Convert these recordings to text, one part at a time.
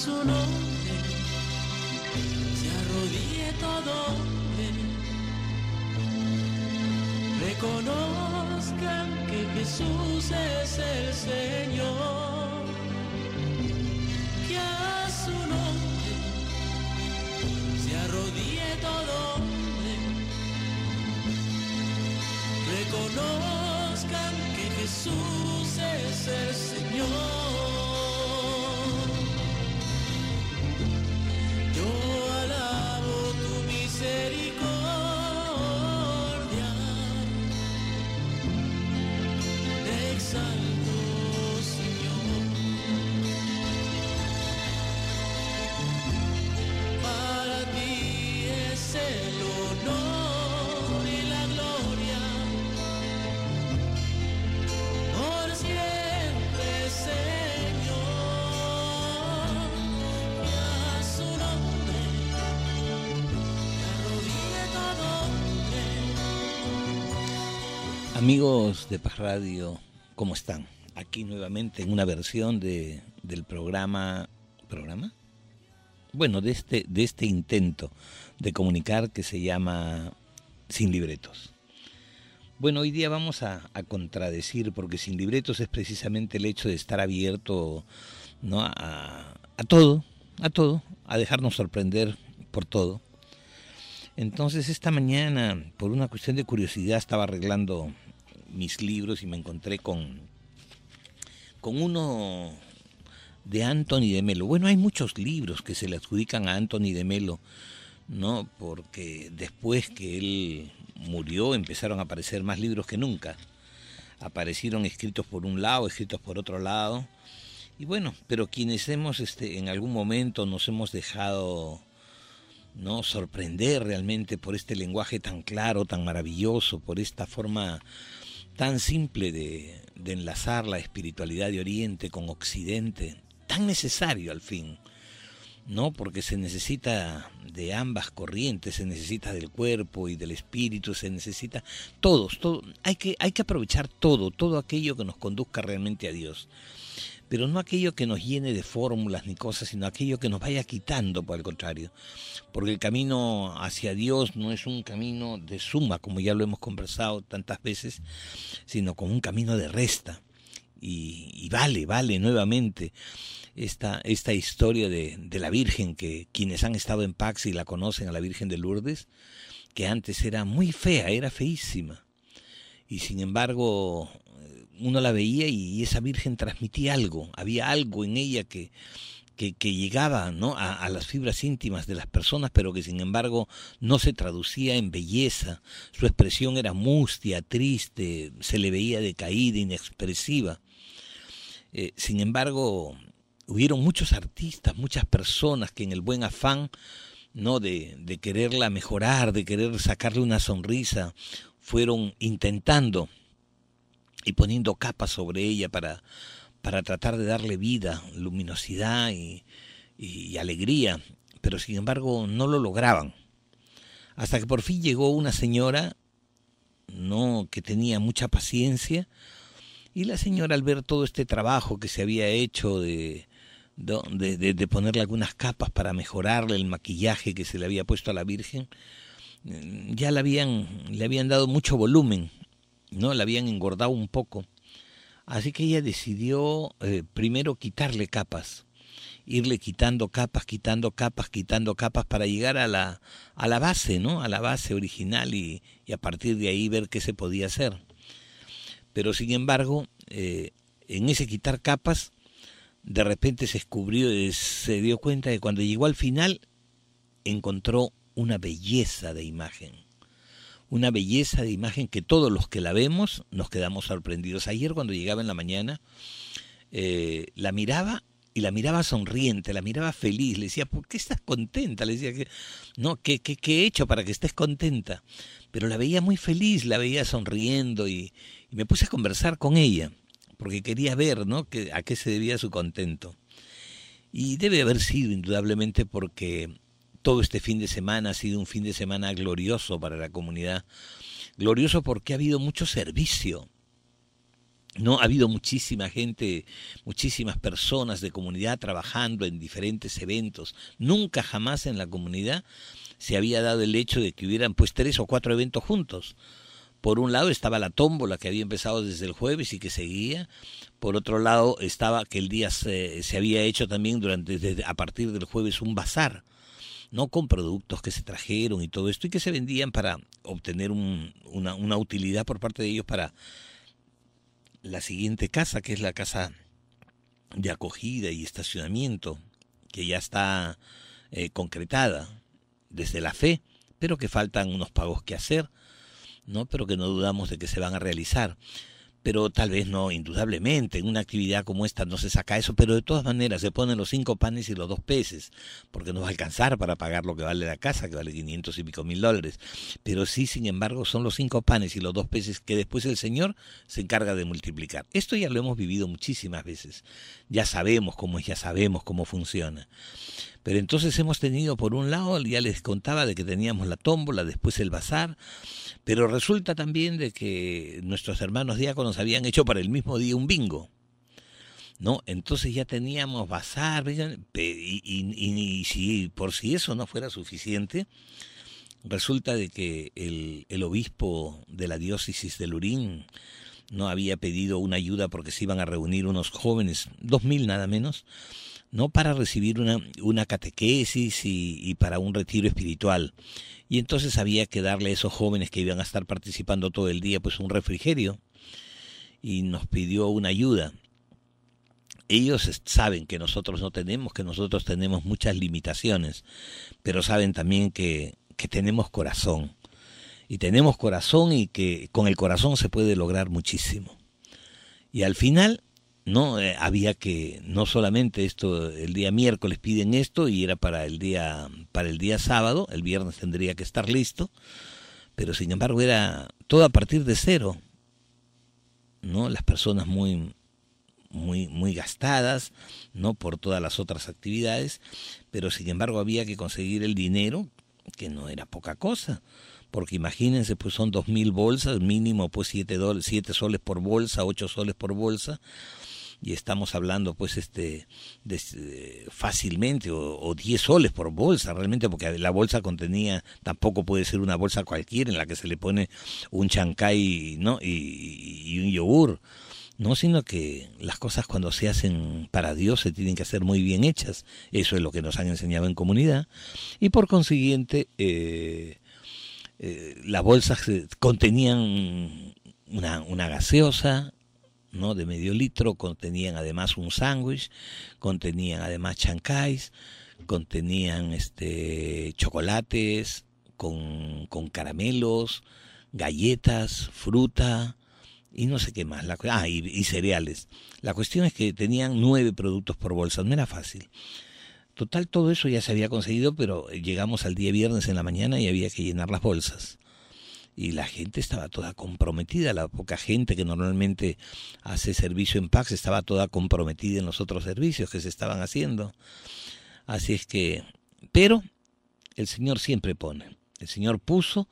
su nombre se arrodille todo hombre. Reconozcan que Jesús es el Señor, que a su nombre se arrodille todo hombre. Reconozcan que Jesús es el Señor. Yo alabo tu misericordia, te exalto, Señor. Para ti es el honor y la gloria, por siempre, Señor. Y a su nombre se arrodille todo hombre. Amigos de Paz Radio, ¿cómo están? Aquí nuevamente en una versión del programa. ¿Programa? Bueno, de este intento de comunicar que se llama Sin Libretos. Bueno, hoy día vamos a contradecir, porque Sin Libretos es precisamente el hecho de estar abierto, ¿no?, a todo, a dejarnos sorprender por todo. Entonces esta mañana, por una cuestión de curiosidad, estaba arreglando mis libros y me encontré con uno de Anthony de Melo. Bueno, hay muchos libros que se le adjudican a Anthony de Melo, ¿no? Porque después que él murió empezaron a aparecer más libros que nunca. Aparecieron escritos por un lado, escritos por otro lado. Y bueno, pero quienes hemos en algún momento nos hemos dejado, ¿no?, sorprender realmente por este lenguaje tan claro, tan maravilloso, por esta forma tan simple de enlazar la espiritualidad de Oriente con Occidente, tan necesario al fin, ¿no? Porque se necesita de ambas corrientes, se necesita del cuerpo y del espíritu, se necesita todo, hay que aprovechar todo aquello que nos conduzca realmente a Dios. Pero no aquello que nos llene de fórmulas ni cosas, sino aquello que nos vaya quitando, por el contrario. Porque el camino hacia Dios no es un camino de suma, como ya lo hemos conversado tantas veces, sino como un camino de resta. Y vale nuevamente esta historia de la Virgen, que quienes han estado en Paxi la conocen, a la Virgen de Lourdes, que antes era muy fea, era feísima. Y sin embargo uno la veía y esa Virgen transmitía algo, había algo en ella que llegaba, ¿no?, a las fibras íntimas de las personas, pero que sin embargo no se traducía en belleza. Su expresión era mustia, triste, se le veía decaída, inexpresiva. Sin embargo, hubieron muchos artistas, muchas personas que en el buen afán, ¿no?, de quererla mejorar, de querer sacarle una sonrisa, fueron intentando y poniendo capas sobre ella para tratar de darle vida, luminosidad y alegría, pero sin embargo no lo lograban. Hasta que por fin llegó una señora, ¿no?, que tenía mucha paciencia, y la señora, al ver todo este trabajo que se había hecho de ponerle algunas capas para mejorarle el maquillaje que se le había puesto a la Virgen, ya le habían dado mucho volumen, ¿no? La habían engordado un poco. Así que ella decidió primero quitarle capas, irle quitando capas para llegar a la base, ¿no?, a la base original y a partir de ahí ver qué se podía hacer. Pero sin embargo, en ese quitar capas, de repente se dio cuenta de que cuando llegó al final encontró una belleza de imagen. Una belleza de imagen que todos los que la vemos nos quedamos sorprendidos. Ayer cuando llegaba en la mañana, la miraba y la miraba sonriente, la miraba feliz. Le decía, ¿por qué estás contenta? Le decía, ¿qué he hecho para que estés contenta? Pero la veía muy feliz, la veía sonriendo y me puse a conversar con ella, porque quería ver, ¿no?, a qué se debía su contento. Y debe haber sido indudablemente porque todo este fin de semana ha sido un fin de semana glorioso para la comunidad. Glorioso porque ha habido mucho servicio. No, ha habido muchísima gente, muchísimas personas de comunidad trabajando en diferentes eventos. Nunca jamás en la comunidad se había dado el hecho de que hubieran pues 3 o 4 eventos juntos. Por un lado estaba la tómbola que había empezado desde el jueves y que seguía. Por otro lado estaba que el día se había hecho también a partir del jueves un bazar, no, con productos que se trajeron y todo esto y que se vendían para obtener una utilidad por parte de ellos para la siguiente casa, que es la casa de acogida y estacionamiento, que ya está concretada desde la fe, pero que faltan unos pagos que hacer, ¿no? Pero que no dudamos de que se van a realizar. Pero tal vez no, indudablemente, en una actividad como esta no se saca eso, pero de todas maneras se ponen los 5 panes y los 2 peces, porque no va a alcanzar para pagar lo que vale la casa, que vale 500 y pico mil dólares. Pero sí, sin embargo, son los 5 panes y los 2 peces que después el Señor se encarga de multiplicar. Esto ya lo hemos vivido muchísimas veces. Ya sabemos cómo es, ya sabemos cómo funciona. Pero entonces hemos tenido, por un lado, ya les contaba de que teníamos la tómbola, después el bazar, pero resulta también de que nuestros hermanos diáconos habían hecho para el mismo día un bingo, ¿no? Entonces ya teníamos bazar, y si por si eso no fuera suficiente, resulta de que el obispo de la diócesis de Lurín no había pedido una ayuda porque se iban a reunir unos jóvenes, 2000 nada menos, no, para recibir una catequesis y para un retiro espiritual. Y entonces había que darle a esos jóvenes que iban a estar participando todo el día pues un refrigerio, y nos pidió una ayuda. Ellos saben que nosotros no tenemos, que nosotros tenemos muchas limitaciones, pero saben también que tenemos corazón. Y tenemos corazón y que con el corazón se puede lograr muchísimo. Y al final no había que, no solamente esto, el día miércoles piden esto y era para el día sábado, el viernes tendría que estar listo, pero sin embargo era todo a partir de cero, ¿no? Las personas muy gastadas, ¿no? Por todas las otras actividades, pero sin embargo había que conseguir el dinero, que no era poca cosa, porque imagínense, pues son 2.000 bolsas, mínimo pues 7 soles por bolsa, 8 soles por bolsa, y estamos hablando pues fácilmente o 10 soles por bolsa realmente, porque la bolsa contenía, tampoco puede ser una bolsa cualquiera en la que se le pone un chancay, ¿no? y un yogur, no, sino que las cosas cuando se hacen para Dios se tienen que hacer muy bien hechas. Eso es lo que nos han enseñado en comunidad, y por consiguiente las bolsas contenían una gaseosa, ¿no? De medio litro, contenían además un sándwich, contenían además chancáis, contenían chocolates con caramelos, galletas, fruta y no sé qué más, y cereales. La cuestión es que tenían 9 productos por bolsa, no era fácil. Total, todo eso ya se había conseguido, pero llegamos al día viernes en la mañana y había que llenar las bolsas. Y la gente estaba toda comprometida, la poca gente que normalmente hace servicio en PAX estaba toda comprometida en los otros servicios que se estaban haciendo. Así es que, pero el Señor siempre pone, el Señor puso,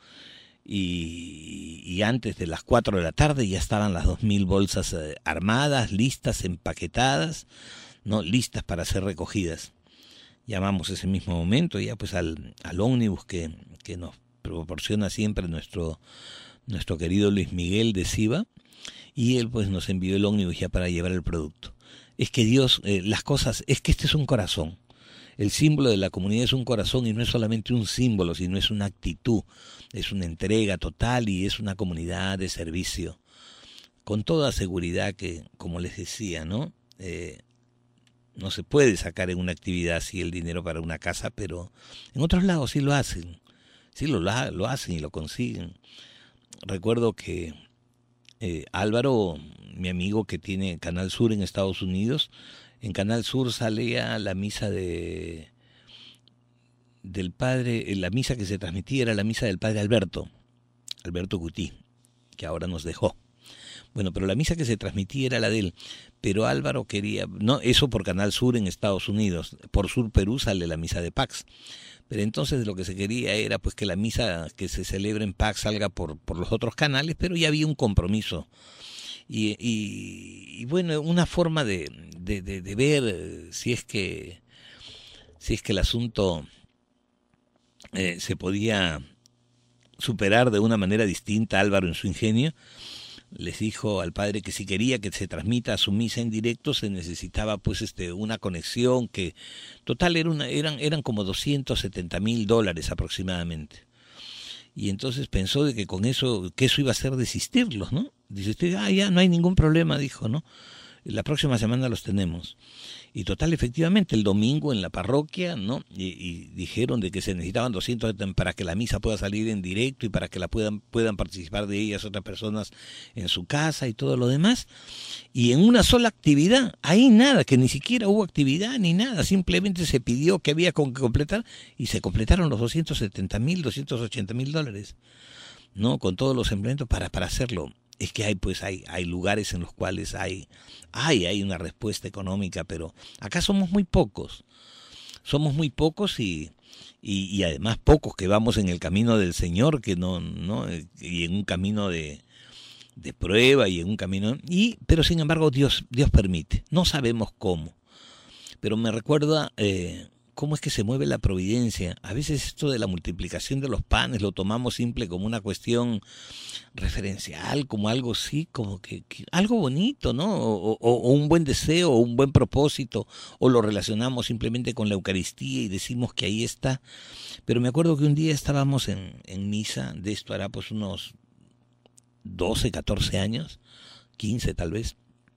y antes de las 4 de la tarde ya estaban las 2.000 bolsas armadas, listas, empaquetadas, ¿no? Listas para ser recogidas. Llamamos ese mismo momento ya pues al ómnibus que nos proporciona siempre nuestro querido Luis Miguel de Siva, y él pues nos envió el ómnibus ya para llevar el producto. Es que Dios, las cosas, es que este es un corazón. El símbolo de la comunidad es un corazón, y no es solamente un símbolo, sino es una actitud, es una entrega total y es una comunidad de servicio. Con toda seguridad que, como les decía, ¿no? No se puede sacar en una actividad así el dinero para una casa, pero en otros lados sí lo hacen. Sí lo hacen y lo consiguen. Recuerdo que Álvaro, mi amigo que tiene Canal Sur en Estados Unidos, en Canal Sur salía la misa del padre, la misa que se transmitía era la misa del padre Alberto Gutí, que ahora nos dejó. Bueno, pero la misa que se transmitía era la de él, pero Álvaro quería, no, eso por Canal Sur en Estados Unidos, por Sur Perú sale la misa de Pax, pero entonces lo que se quería era pues que la misa que se celebra en Pax salga por los otros canales, pero ya había un compromiso, y bueno, una forma de ver si es que el asunto se podía superar de una manera distinta. Álvaro, en su ingenio, les dijo al padre que si quería que se transmita su misa en directo se necesitaba pues una conexión que total eran como $270,000 aproximadamente. Y entonces pensó de que con eso, que eso iba a hacer desistirlos, ¿no? Dice usted, ya no hay ningún problema, dijo, ¿no? La próxima semana los tenemos. Y total, efectivamente, el domingo en la parroquia, ¿no? Y dijeron de que se necesitaban 200 para que la misa pueda salir en directo y para que la puedan participar de ellas otras personas en su casa y todo lo demás. Y en una sola actividad, ahí nada, que ni siquiera hubo actividad ni nada, simplemente se pidió que había que completar y se completaron los $270,000, $280,000, ¿no? Con todos los empleados para hacerlo. Es que hay lugares en los cuales hay una respuesta económica, pero acá somos muy pocos y además pocos que vamos en el camino del Señor, que no y en un camino de prueba y en un camino pero sin embargo Dios permite, no sabemos cómo, pero me recuerda cómo es que se mueve la providencia. A veces esto de la multiplicación de los panes lo tomamos simple como una cuestión referencial, como algo sí, como que algo bonito, ¿no? O un buen deseo, o un buen propósito, o lo relacionamos simplemente con la Eucaristía y decimos que ahí está. Pero me acuerdo que un día estábamos en misa, de esto hará pues unos 12, 14 años, 15 tal vez,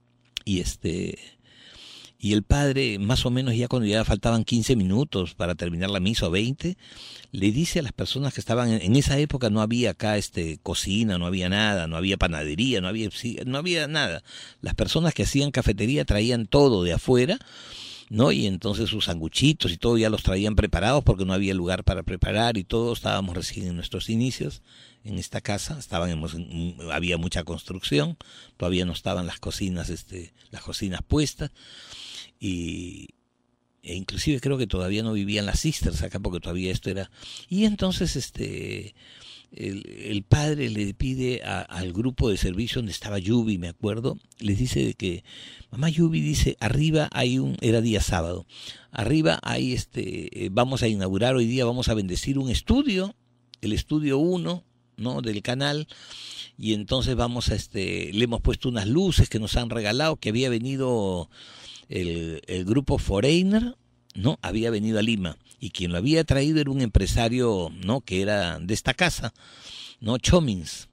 y el padre, más o menos ya cuando ya faltaban 15 minutos para terminar la misa o 20, le dice a las personas que estaban, en esa época no había acá cocina, no había nada, no había panadería, no había nada. Las personas que hacían cafetería traían todo de afuera, ¿no? Y entonces sus sanguchitos y todo ya los traían preparados porque no había lugar para preparar y todo. Estábamos recién en nuestros inicios en esta casa, había mucha construcción, todavía no estaban las cocinas puestas. E inclusive creo que todavía no vivían las sisters acá porque todavía esto era. Y entonces el padre le pide al grupo de servicio donde estaba Yubi, me acuerdo, les dice de que mamá Yubi dice, arriba era día sábado, arriba hay vamos a inaugurar hoy día, vamos a bendecir un estudio, el estudio 1, ¿no? Del canal. Y entonces le hemos puesto unas luces que nos han regalado, que había venido el grupo Foreigner, ¿no? Había venido a Lima y quien lo había traído era un empresario, ¿no? Que era de esta casa, ¿no? Chomins.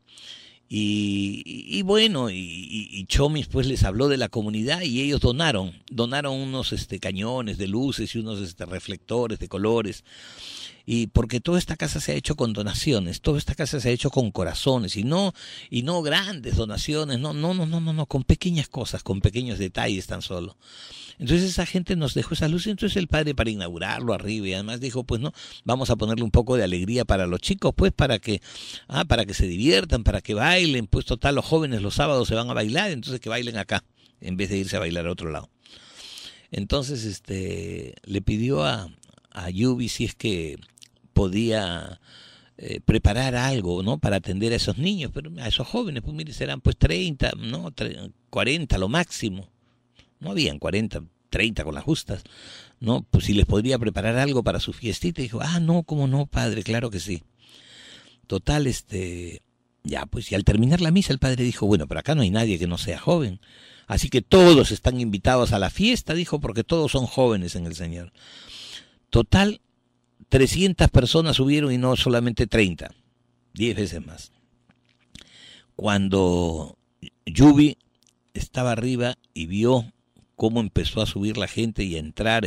Y bueno, y Chomins pues les habló de la comunidad y ellos donaron unos cañones de luces y unos reflectores de colores. Y porque toda esta casa se ha hecho con donaciones, toda esta casa se ha hecho con corazones y no grandes donaciones, no, con pequeñas cosas, con pequeños detalles tan solo. Entonces esa gente nos dejó esa luz, entonces el padre para inaugurarlo arriba y además dijo, pues no, vamos a ponerle un poco de alegría para los chicos, pues para que se diviertan, para que bailen, pues total los jóvenes los sábados se van a bailar, entonces que bailen acá, en vez de irse a bailar a otro lado. Entonces le pidió a Yubi si es que podía preparar algo, ¿no? Para atender a esos niños, pero a esos jóvenes, pues mire, serán pues 30, ¿no? 40 lo máximo. No habían 40, 30 con las justas, ¿no? Pues si les podría preparar algo para su fiestita. Y dijo, no, ¿cómo no, padre? Claro que sí. Total, ya, pues y al terminar la misa el padre dijo, bueno, pero acá no hay nadie que no sea joven. Así que todos están invitados a la fiesta, dijo, porque todos son jóvenes en el Señor. Total, 300 personas subieron y no solamente 30, 10 veces más. Cuando Yubi estaba arriba y vio cómo empezó a subir la gente y a entrar,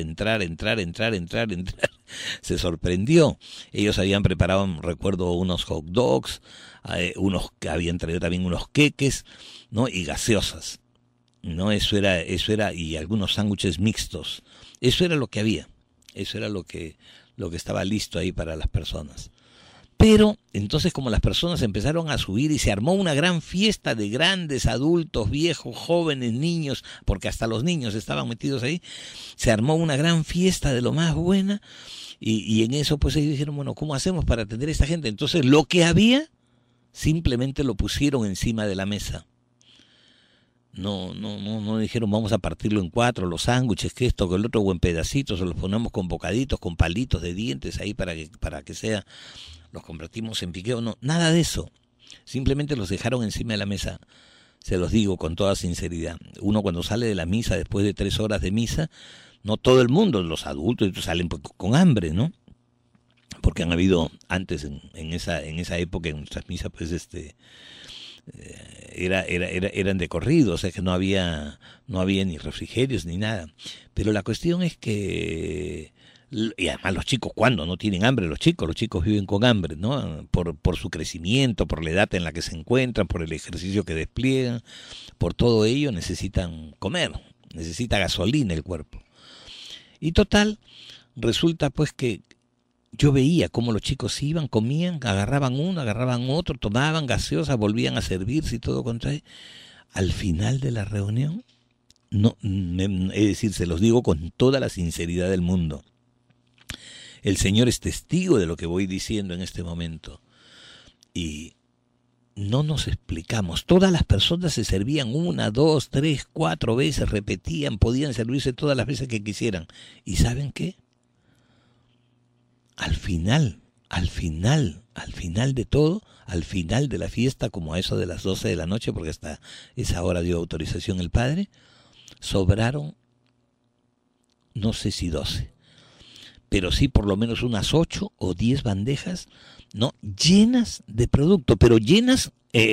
se sorprendió. Ellos habían preparado, recuerdo, unos hot dogs, unos que habían traído también unos queques, ¿no? Y gaseosas, ¿no? Eso era, y algunos sándwiches mixtos. Eso era lo que había. Eso era lo que estaba listo ahí para las personas. Pero entonces como las personas empezaron a subir y se armó una gran fiesta de grandes, adultos, viejos, jóvenes, niños, porque hasta los niños estaban metidos ahí, se armó una gran fiesta de lo más buena y en eso pues ellos dijeron, bueno, ¿cómo hacemos para atender a esta gente? Entonces lo que había simplemente lo pusieron encima de la mesa. No dijeron vamos a partirlo en 4, los sándwiches, que esto, que el otro, o en pedacitos, o los ponemos con bocaditos, con palitos de dientes ahí para que sea, los convertimos en piqueo, no, nada de eso. Simplemente los dejaron encima de la mesa. Se los digo con toda sinceridad. Uno cuando sale de la misa, después de 3 horas de misa, no todo el mundo, los adultos, salen con hambre, ¿no? Porque han habido antes, en esa época, en nuestras misas, pues eran de corrido, o sea que no había ni refrigerios ni nada. Pero la cuestión es que, y además los chicos, ¿cuándo no tienen hambre? Los chicos viven con hambre, ¿no? Por su crecimiento, por la edad en la que se encuentran, por el ejercicio que despliegan, por todo ello necesitan comer, necesita gasolina el cuerpo. Y total, resulta pues que yo veía cómo los chicos iban, comían, agarraban uno, agarraban otro, tomaban gaseosa, volvían a servirse y todo contra él. Al final de la reunión, es decir, se los digo con toda la sinceridad del mundo, el Señor es testigo de lo que voy diciendo en este momento, y no nos explicamos. Todas las personas se servían 1, 2, 3, 4 veces, repetían, podían servirse todas las veces que quisieran. ¿Y saben qué? Al final de todo, al final de la fiesta, como a eso de las 12 de la noche, porque hasta esa hora dio autorización el padre, sobraron, no sé si 12, pero sí por lo menos unas 8 o 10 bandejas, no, llenas de producto, pero llenas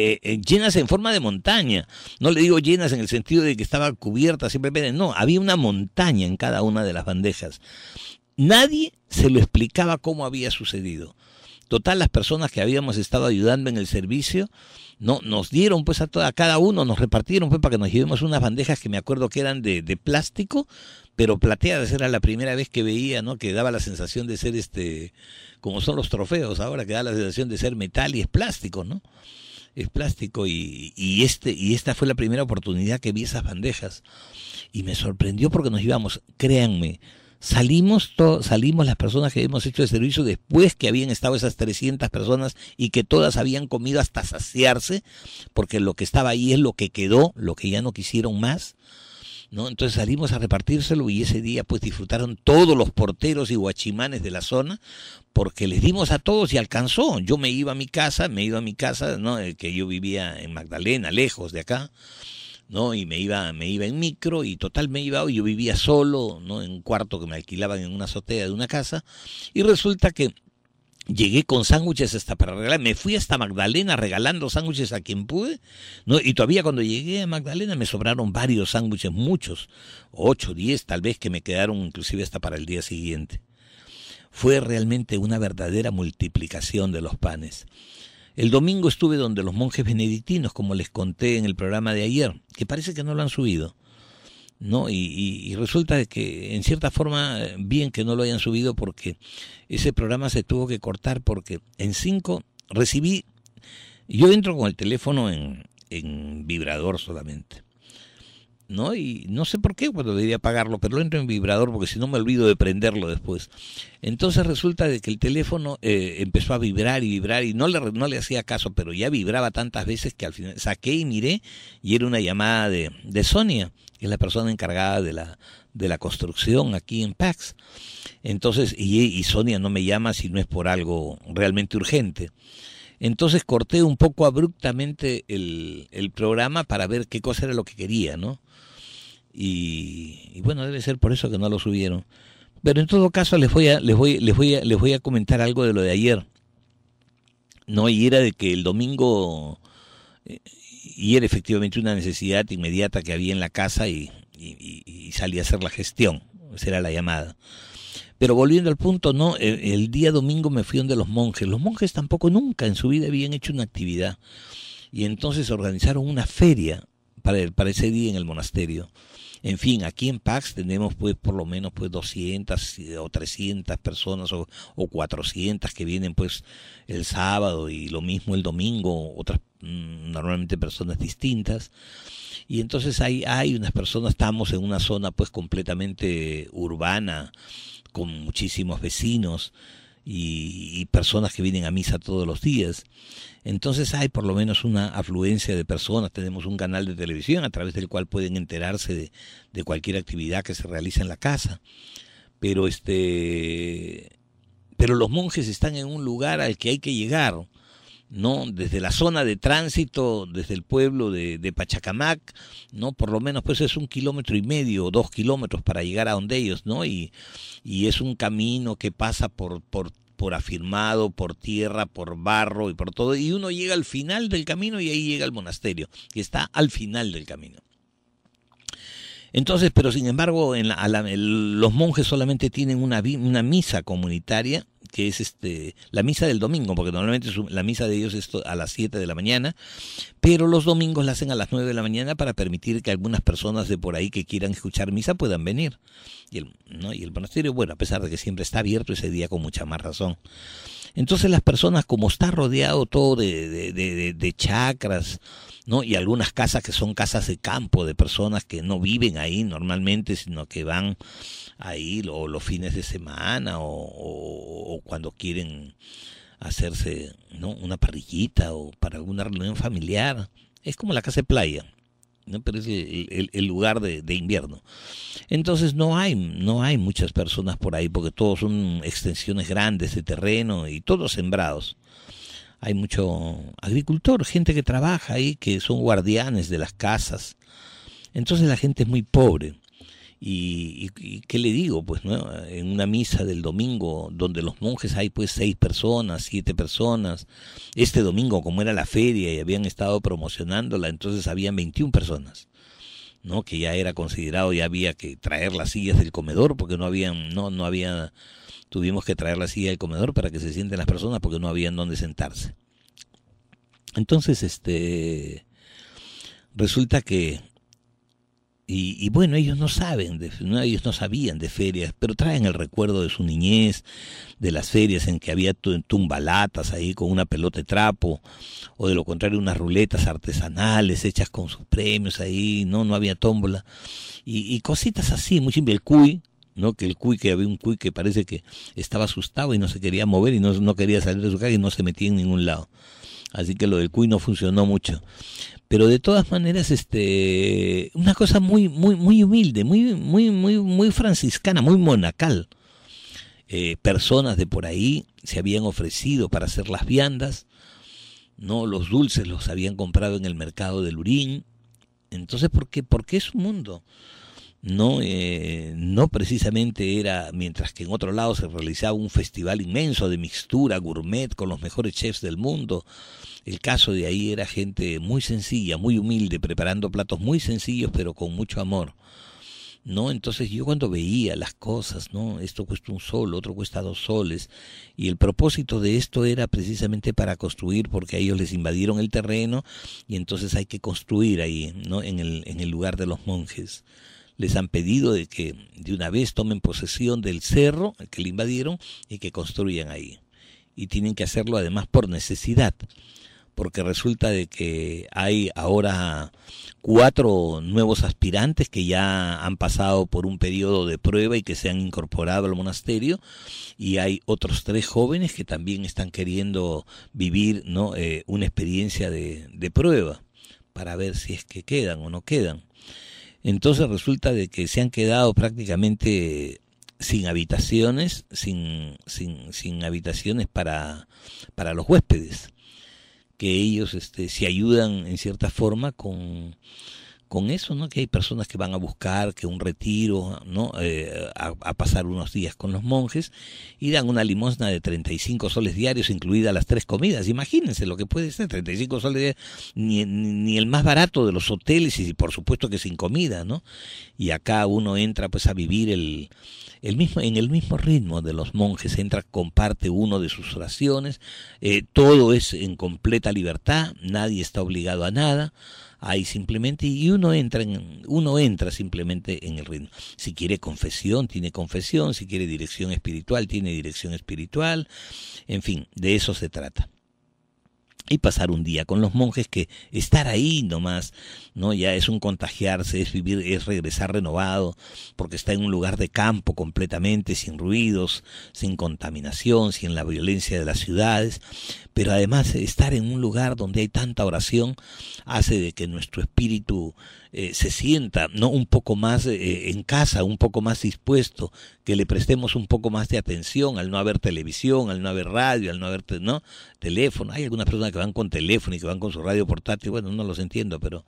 en forma de montaña. No le digo llenas en el sentido de que estaba cubierta simplemente, no, había una montaña en cada una de las bandejas. Nadie se lo explicaba cómo había sucedido. Total, las personas que habíamos estado ayudando en el servicio, no nos dieron pues a cada uno, nos repartieron pues para que nos llevemos unas bandejas que me acuerdo que eran de plástico, pero plateadas. Era la primera vez que veía, ¿no? Que daba la sensación de ser como son los trofeos ahora, que da la sensación de ser metal y es plástico, ¿no? Es plástico y esta fue la primera oportunidad que vi esas bandejas y me sorprendió porque nos íbamos, créanme, salimos las personas que hemos hecho el servicio después que habían estado esas 300 personas y que todas habían comido hasta saciarse, porque lo que estaba ahí es lo que quedó, lo que ya no quisieron más, ¿no? Entonces salimos a repartírselo y ese día pues disfrutaron todos los porteros y guachimanes de la zona, porque les dimos a todos y alcanzó. Yo me iba a mi casa, ¿no? Que yo vivía en Magdalena, lejos de acá, ¿no? Y me iba en micro y total yo vivía solo, ¿no? En un cuarto que me alquilaban en una azotea de una casa, y resulta que llegué con sándwiches hasta para regalar, me fui hasta Magdalena regalando sándwiches a quien pude, ¿no? Y todavía cuando llegué a Magdalena me sobraron varios sándwiches, muchos, 8, 10 tal vez, que me quedaron inclusive hasta para el día siguiente. Fue realmente una verdadera multiplicación de los panes. El domingo estuve donde los monjes benedictinos, como les conté en el programa de ayer, que parece que no lo han subido, ¿no? Y resulta que en cierta forma bien que no lo hayan subido, porque ese programa se tuvo que cortar, porque en 5 recibí, yo entro con el teléfono en vibrador solamente, ¿no? Y no sé por qué, cuando debería apagarlo, pero lo entro en vibrador porque si no me olvido de prenderlo después. Entonces resulta de que el teléfono empezó a vibrar y no le hacía caso, pero ya vibraba tantas veces que al final saqué y miré y era una llamada de Sonia, que es la persona encargada de la construcción aquí en Pax. Entonces, y Sonia no me llama si no es por algo realmente urgente. Entonces corté un poco abruptamente el programa para ver qué cosa era lo que quería, ¿no? Y bueno, debe ser por eso que no lo subieron. Pero en todo caso les voy a comentar algo de lo de ayer, ¿no? Y era de que el domingo, y era efectivamente una necesidad inmediata que había en la casa y salí a hacer la gestión, esa era la llamada. Pero volviendo al punto, no, el día domingo me fui donde los monjes. Los monjes tampoco nunca en su vida habían hecho una actividad. Y entonces organizaron una feria para ese día en el monasterio. En fin, aquí en Pax tenemos pues por lo menos pues 200 o 300 personas o 400 que vienen pues el sábado y lo mismo el domingo, otras normalmente personas distintas. Y entonces hay unas personas, estamos en una zona pues completamente urbana, con muchísimos vecinos, y personas que vienen a misa todos los días. Entonces hay por lo menos una afluencia de personas. Tenemos un canal de televisión a través del cual pueden enterarse de cualquier actividad que se realiza en la casa. Pero los monjes están en un lugar al que hay que llegar, ¿no? Desde la zona de tránsito, desde el pueblo de Pachacamac, ¿no? Por lo menos pues es 1,5 kilómetros o 2 kilómetros para llegar a donde ellos, ¿no? Y es un camino que pasa por afirmado, por tierra, por barro y por todo, y uno llega al final del camino y ahí llega el monasterio, que está al final del camino. Entonces, pero sin embargo, los monjes solamente tienen una misa comunitaria, que es la misa del domingo, porque normalmente la misa de ellos es a las 7 de la mañana, pero los domingos la hacen a las 9 de la mañana para permitir que algunas personas de por ahí que quieran escuchar misa puedan venir. Y el monasterio, bueno, a pesar de que siempre está abierto ese día con mucha más razón. Entonces las personas, como está rodeado todo de chacras, ¿no? Y algunas casas que son casas de campo, de personas que no viven ahí normalmente, sino que van ahí los fines de semana o cuando quieren hacerse, ¿no? Una parrillita o para alguna reunión familiar. Es como la casa de playa, ¿no? Pero es el lugar de invierno. Entonces no hay muchas personas por ahí, porque todos son extensiones grandes de terreno y todos sembrados. Hay mucho agricultor, gente que trabaja ahí, que son guardianes de las casas. Entonces la gente es muy pobre. Y ¿qué le digo? Pues, ¿no? En una misa del domingo, donde los monjes hay pues 6 personas, 7 personas. Este domingo, como era la feria y habían estado promocionándola, entonces habían 21 personas, ¿no? Que ya era considerado, ya había que traer las sillas del comedor, porque no había, tuvimos que traer la silla del comedor para que se sienten las personas, porque no habían dónde sentarse. Entonces, resulta que y bueno, ellos no saben, ellos no sabían de ferias, pero traen el recuerdo de su niñez, de las ferias en que había tumbalatas ahí con una pelota de trapo, o de lo contrario unas ruletas artesanales hechas con sus premios ahí, no había tómbola, y cositas así, muy simple. El cuy, ¿no? Que había un cuy que parece que estaba asustado y no se quería mover y no quería salir de su casa y no se metía en ningún lado. Así que lo del cuy no funcionó mucho. Pero de todas maneras, una cosa muy humilde, muy franciscana, muy monacal. Personas de por ahí se habían ofrecido para hacer las viandas, ¿no? Los dulces los habían comprado en el mercado del Urín. Entonces, ¿por qué? Porque es un mundo. No precisamente era, mientras que en otro lado se realizaba un festival inmenso de mixtura gourmet con los mejores chefs del mundo. El caso de ahí era gente muy sencilla, muy humilde, preparando platos muy sencillos pero con mucho amor, ¿no? Entonces yo cuando veía las cosas, ¿no? Esto cuesta 1 sol, otro cuesta 2 soles, y el propósito de esto era precisamente para construir, porque a ellos les invadieron el terreno y entonces hay que construir ahí, ¿no? En el lugar de los monjes. Les han pedido de que de una vez tomen posesión del cerro que le invadieron y que construyan ahí. Y tienen que hacerlo además por necesidad, porque resulta de que hay ahora 4 nuevos aspirantes que ya han pasado por un periodo de prueba y que se han incorporado al monasterio, y hay otros 3 jóvenes que también están queriendo vivir, ¿no? Una experiencia de prueba para ver si es que quedan o no quedan. Entonces resulta de que se han quedado prácticamente sin habitaciones, sin habitaciones para los huéspedes, que ellos se ayudan en cierta forma con eso, ¿no? Que hay personas que van a buscar que un retiro, ¿no? A pasar unos días con los monjes y dan una limosna de 35 soles diarios, incluidas las 3 comidas. Imagínense lo que puede ser 35 soles diarios, ni el más barato de los hoteles, y por supuesto que sin comida, ¿no? Y acá uno entra pues a vivir en el mismo ritmo de los monjes, entra, comparte uno de sus oraciones, todo es en completa libertad, nadie está obligado a nada. Hay simplemente, y uno entra simplemente en el ritmo. Si quiere confesión, tiene confesión. Si quiere dirección espiritual, tiene dirección espiritual. En fin, de eso se trata. y pasar un día con los monjes, que estar ahí nomás, ¿no? Ya es un contagiarse, es vivir, es regresar renovado, porque está en un lugar de campo completamente, sin ruidos, sin contaminación, sin la violencia de las ciudades, pero además estar en un lugar donde hay tanta oración hace de que nuestro espíritu se sienta, ¿no?, un poco más en casa, un poco más dispuesto, que le prestemos un poco más de atención al no haber televisión, al no haber radio, al no haber teléfono. Hay algunas personas que van con teléfono y que van con su radio portátil, bueno, no los entiendo, pero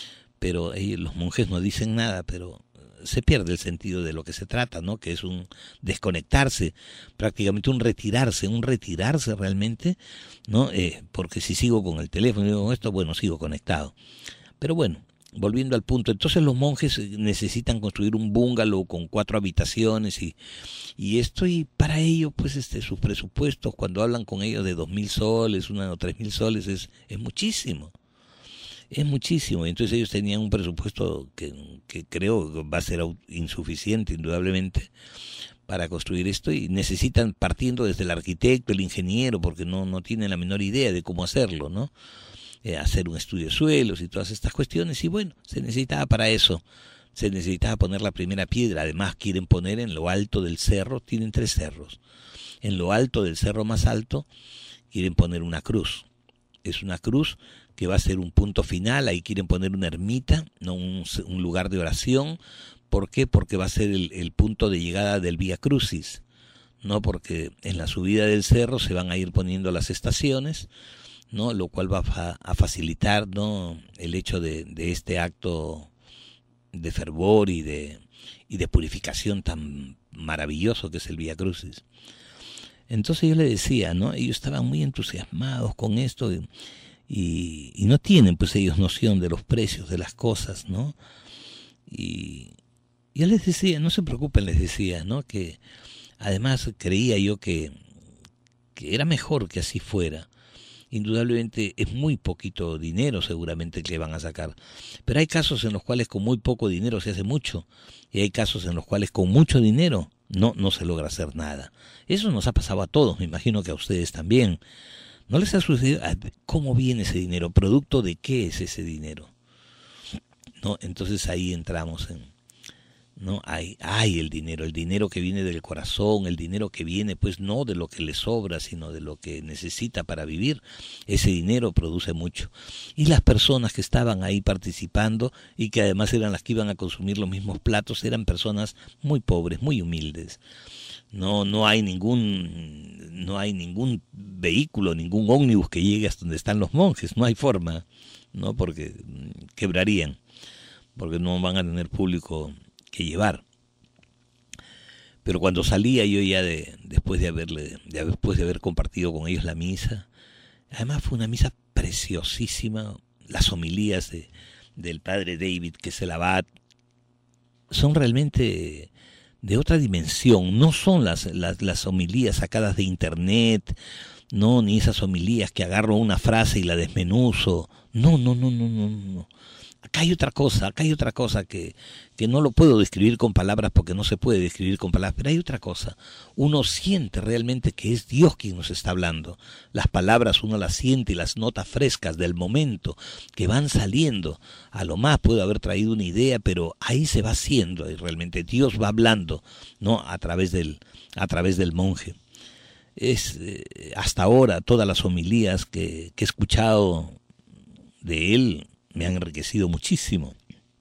los monjes no dicen nada, pero se pierde el sentido de lo que se trata, ¿no?, que es un desconectarse, prácticamente un retirarse realmente, ¿no? Porque si sigo con el teléfono y digo esto, bueno, sigo conectado. Pero bueno, volviendo al punto, entonces los monjes necesitan construir un bungalow con 4 habitaciones y esto, y para ello pues sus presupuestos, cuando hablan con ellos de 2.000 soles, 3.000 soles, es muchísimo. Es muchísimo. Entonces ellos tenían un presupuesto que creo va a ser insuficiente, indudablemente, para construir esto, y necesitan, partiendo desde el arquitecto, el ingeniero, porque no tienen la menor idea de cómo hacerlo, ¿no? Hacer un estudio de suelos y todas estas cuestiones, y bueno, se necesitaba para eso, se necesitaba poner la primera piedra. Además quieren poner en lo alto del cerro, tienen 3 cerros, en lo alto del cerro más alto quieren poner una cruz. Es una cruz que va a ser un punto final, ahí quieren poner una ermita, no un lugar de oración. ¿Por qué? Porque va a ser el punto de llegada del Vía Crucis, ¿no? Porque en la subida del cerro se van a ir poniendo las estaciones, ¿no?, lo cual va a facilitar, ¿no?, el hecho de este acto de fervor y de purificación tan maravilloso que es el Vía Crucis. Entonces yo le decía, ¿no?, ellos estaban muy entusiasmados con esto y no tienen pues ellos noción de los precios de las cosas, ¿no? Y yo les decía, no se preocupen, les decía, ¿no?, que además creía yo que era mejor que así fuera. Indudablemente es muy poquito dinero seguramente que van a sacar, pero hay casos en los cuales con muy poco dinero se hace mucho, y hay casos en los cuales con mucho dinero no se logra hacer nada. Eso nos ha pasado a todos, me imagino que a ustedes también. ¿No les ha sucedido? ¿Cómo viene ese dinero? ¿Producto de qué es ese dinero? ¿No? Entonces ahí entramos ¿no? Hay el dinero que viene del corazón, el dinero que viene pues no de lo que le sobra, sino de lo que necesita para vivir. Ese dinero produce mucho. Y las personas que estaban ahí participando y que además eran las que iban a consumir los mismos platos, eran personas muy pobres, muy humildes. No hay ningún vehículo, ningún ómnibus que llegue hasta donde están los monjes, no hay forma, ¿no? Porque quebrarían, porque no van a tener público que llevar. Pero cuando salía yo ya después de haber compartido con ellos la misa, además fue una misa preciosísima, las homilías del padre David, que es el abad, son realmente de otra dimensión, no son las homilías sacadas de internet, no, ni esas homilías que agarro una frase y la desmenuzo, no. Acá hay otra cosa que no lo puedo describir con palabras, porque no se puede describir con palabras, pero hay otra cosa. Uno siente realmente que es Dios quien nos está hablando. Las palabras uno las siente y las notas frescas del momento que van saliendo. A lo más puedo haber traído una idea, pero ahí se va haciendo y realmente Dios va hablando, ¿no?, a través del monje. Hasta ahora todas las homilías que he escuchado de él me han enriquecido muchísimo.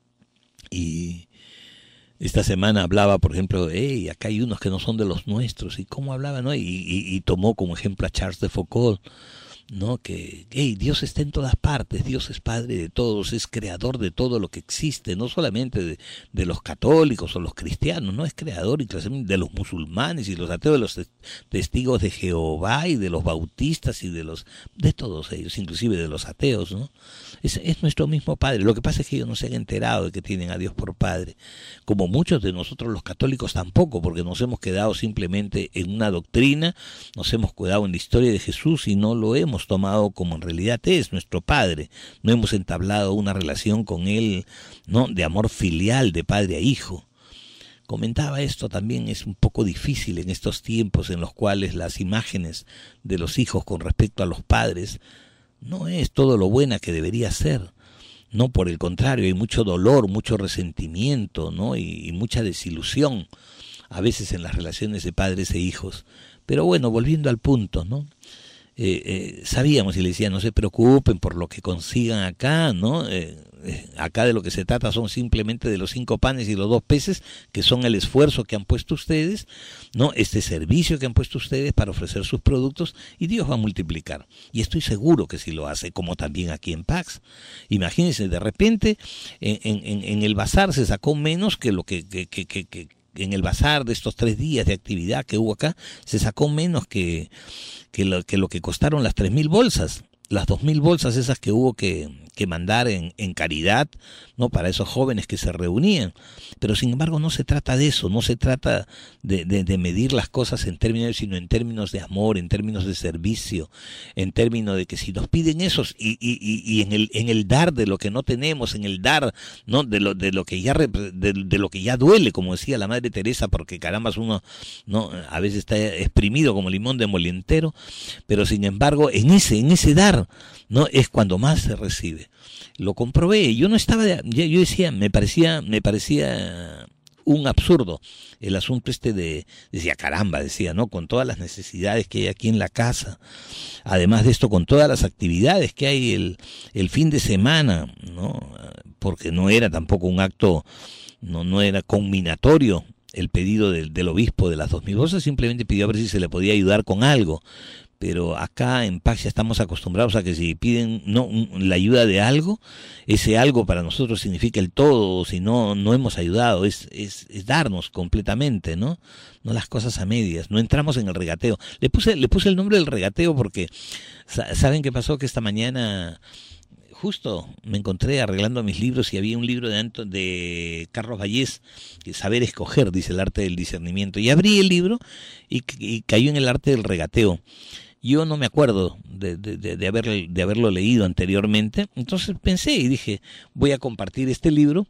Y esta semana hablaba, por ejemplo, acá hay unos que no son de los nuestros, y cómo hablaba, ¿no? Y tomó como ejemplo a Charles de Foucault, ¿no? Que Dios está en todas partes, Dios es Padre de todos, es creador de todo lo que existe, no solamente de los católicos o los cristianos, no, es creador y de los musulmanes y los ateos, de los testigos de Jehová y de los bautistas y de todos ellos, inclusive de los ateos, ¿no? Es nuestro mismo Padre. Lo que pasa es que ellos no se han enterado de que tienen a Dios por Padre, como muchos de nosotros los católicos tampoco, porque nos hemos quedado simplemente en una doctrina, nos hemos quedado en la historia de Jesús y no lo hemos tomado como en realidad es nuestro Padre. No hemos entablado una relación con Él, ¿no?, de amor filial, de padre a hijo. Comentaba esto también, es un poco difícil en estos tiempos en los cuales las imágenes de los hijos con respecto a los padres no es todo lo buena que debería ser. No, por el contrario, hay mucho dolor, mucho resentimiento, ¿no? Y mucha desilusión a veces en las relaciones de padres e hijos. Pero bueno, volviendo al punto, ¿no? Sabíamos y le decía, no se preocupen por lo que consigan acá, ¿no? Acá de lo que se trata son simplemente de los 5 panes y los 2 peces, que son el esfuerzo que han puesto ustedes, ¿no? Este servicio que han puesto ustedes para ofrecer sus productos, y Dios va a multiplicar. Y estoy seguro que sí lo hace, como también aquí en Pax. Imagínense, de repente en el bazar se sacó menos que lo que en el bazar de estos 3 días de actividad que hubo acá, se sacó menos que lo que costaron las 3.000 bolsas, las 2.000 bolsas esas que hubo que mandar en caridad, ¿no? Para esos jóvenes que se reunían. Pero sin embargo no se trata de eso, no se trata de medir las cosas en términos, sino en términos de amor, en términos de servicio, en términos de que si nos piden esos y en el dar de lo que no tenemos, en el dar, ¿no? de lo que ya duele, como decía la Madre Teresa, porque caramba uno, ¿no? A veces está exprimido como limón de molientero, pero sin embargo en ese dar, ¿no? Es cuando más se recibe. Lo comprobé, yo no estaba, yo decía, me parecía un absurdo el asunto decía, caramba, decía, ¿no? Con todas las necesidades que hay aquí en la casa, además de esto, con todas las actividades que hay el fin de semana, ¿no? Porque no era tampoco un acto, no era conminatorio el pedido del obispo de las 2.000 bolsas, simplemente pidió a ver si se le podía ayudar con algo. Pero acá en Pax ya estamos acostumbrados a que si piden la ayuda de algo, ese algo para nosotros significa el todo, si no hemos ayudado, es darnos completamente, ¿no? No las cosas a medias, no entramos en el regateo. Le puse el nombre del regateo porque, ¿saben qué pasó? Que esta mañana justo me encontré arreglando mis libros y había un libro de Carlos Vallés, Saber Escoger, dice el arte del discernimiento, y abrí el libro y cayó en el arte del regateo. Yo no me acuerdo de haberlo leído anteriormente, entonces pensé y dije, voy a compartir este libro,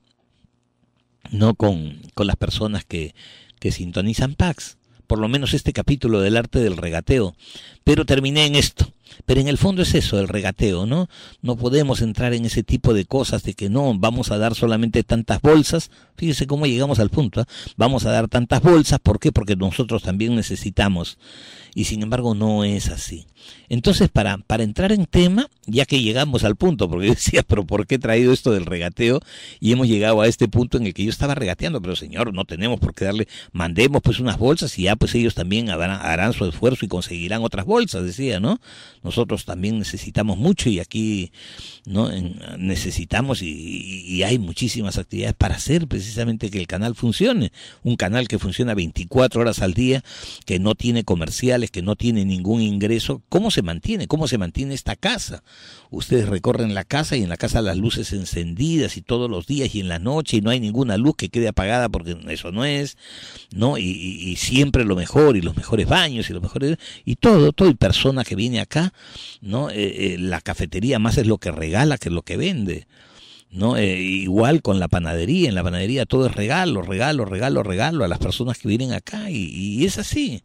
no con las personas que sintonizan Pax, por lo menos este capítulo del arte del regateo, pero terminé en esto. Pero en el fondo es eso, el regateo, ¿no? No podemos entrar en ese tipo de cosas de que no, vamos a dar solamente tantas bolsas. Fíjese cómo llegamos al punto, ¿eh? Vamos a dar tantas bolsas, ¿por qué? Porque nosotros también necesitamos. Y sin embargo no es así. Entonces, para entrar en tema, ya que llegamos al punto, porque yo decía, pero ¿por qué he traído esto del regateo? Y hemos llegado a este punto en el que yo estaba regateando, pero señor, no tenemos por qué mandemos pues unas bolsas y ya pues ellos también harán su esfuerzo y conseguirán otras bolsas, decía, ¿no? Nosotros también necesitamos mucho y aquí, ¿no? Necesitamos y hay muchísimas actividades para hacer precisamente que el canal funcione. Un canal que funciona 24 horas al día, que no tiene comerciales, que no tiene ningún ingreso. ¿Cómo se mantiene? ¿Cómo se mantiene esta casa? Ustedes recorren la casa y en la casa las luces encendidas y todos los días y en la noche y no hay ninguna luz que quede apagada porque eso no es, ¿no? Y siempre lo mejor y los mejores baños y los mejores y todo y persona que viene acá, ¿no? La cafetería más es lo que regala que lo que vende, ¿no? Igual con la panadería, en la panadería todo es regalo a las personas que vienen acá y es así,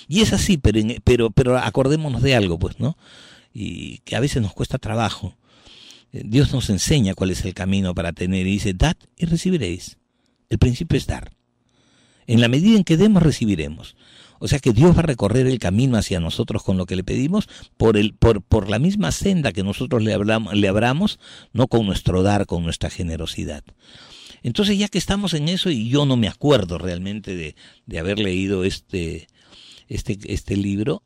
pero acordémonos de algo, pues, ¿no? Y que a veces nos cuesta trabajo. Dios nos enseña cuál es el camino para tener y dice, dad y recibiréis. El principio es dar. En la medida en que demos, recibiremos. O sea que Dios va a recorrer el camino hacia nosotros con lo que le pedimos por la misma senda que nosotros le abramos, no con nuestro dar, con nuestra generosidad. Entonces ya que estamos en eso, y yo no me acuerdo realmente de haber leído este libro,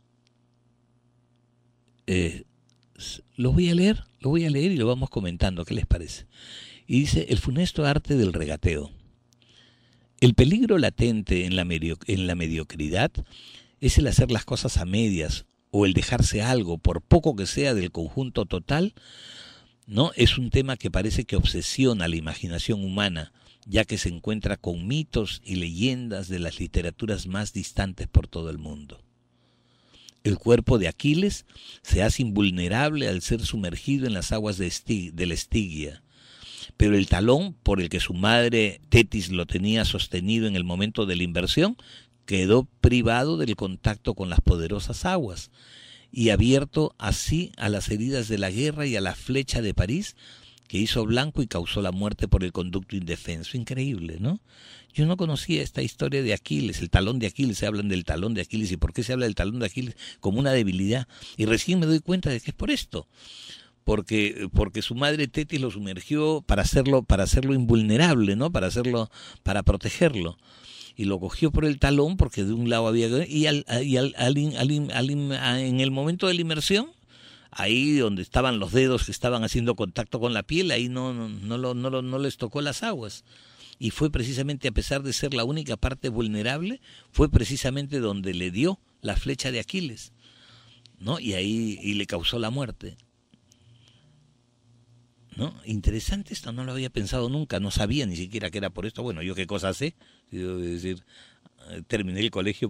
lo voy a leer y lo vamos comentando, ¿qué les parece? Y dice, el funesto arte del regateo. El peligro latente en la mediocridad es el hacer las cosas a medias o el dejarse algo, por poco que sea del conjunto total, ¿no? Es un tema que parece que obsesiona la imaginación humana, ya que se encuentra con mitos y leyendas de las literaturas más distantes por todo el mundo. El cuerpo de Aquiles se hace invulnerable al ser sumergido en las aguas de la Estigia. Pero el talón por el que su madre Tetis lo tenía sostenido en el momento de la inversión quedó privado del contacto con las poderosas aguas y abierto así a las heridas de la guerra y a la flecha de París, que hizo blanco y causó la muerte por el conducto indefenso. Increíble, ¿no? Yo no conocía esta historia de Aquiles, el talón de Aquiles. Se hablan del talón de Aquiles y por qué se habla del talón de Aquiles como una debilidad. Y recién me doy cuenta de que es por esto. Porque su madre Tetis lo sumergió para hacerlo invulnerable, ¿no? Para protegerlo. Y lo cogió por el talón porque de un lado había... Y en el momento de la inmersión, ahí donde estaban los dedos que estaban haciendo contacto con la piel, ahí no les tocó las aguas. Y fue precisamente, a pesar de ser la única parte vulnerable, fue precisamente donde le dio la flecha de Aquiles, ¿no? Y le causó la muerte, ¿no? Interesante esto, no lo había pensado nunca, no sabía ni siquiera que era por esto. Bueno, yo qué cosa sé, debo decir, terminé el colegio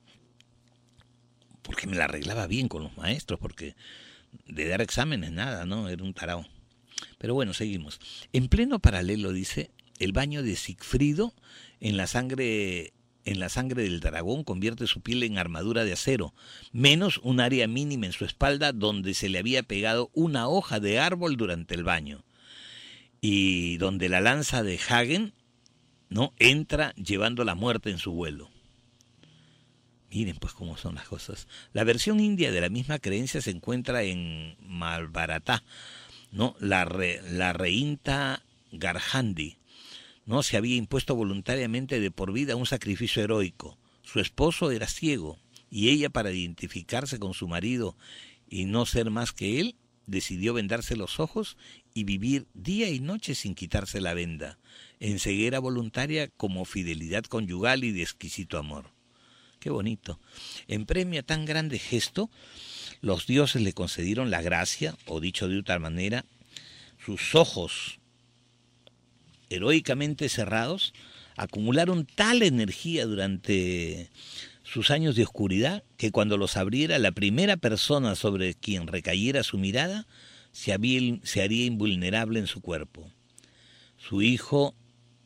porque me la arreglaba bien con los maestros, porque de dar exámenes nada, ¿no? Era un tarao. Pero bueno, seguimos. En pleno paralelo, dice, el baño de Sigfrido en la sangre del dragón convierte su piel en armadura de acero, menos un área mínima en su espalda donde se le había pegado una hoja de árbol durante el baño, y donde la lanza de Hagen, ¿no?, entra llevando la muerte en su vuelo. Miren pues cómo son las cosas. La versión india de la misma creencia se encuentra en Mahabharata, ¿no? La reinta Garhandi, ¿no?, se había impuesto voluntariamente de por vida un sacrificio heroico. Su esposo era ciego y ella, para identificarse con su marido y no ser más que él, decidió vendarse los ojos y vivir día y noche sin quitarse la venda, en ceguera voluntaria como fidelidad conyugal y de exquisito amor. Qué bonito. En premio a tan grande gesto, los dioses le concedieron la gracia, o dicho de otra manera, sus ojos heroicamente cerrados acumularon tal energía durante sus años de oscuridad que cuando los abriera, la primera persona sobre quien recayera su mirada se haría invulnerable en su cuerpo. Su hijo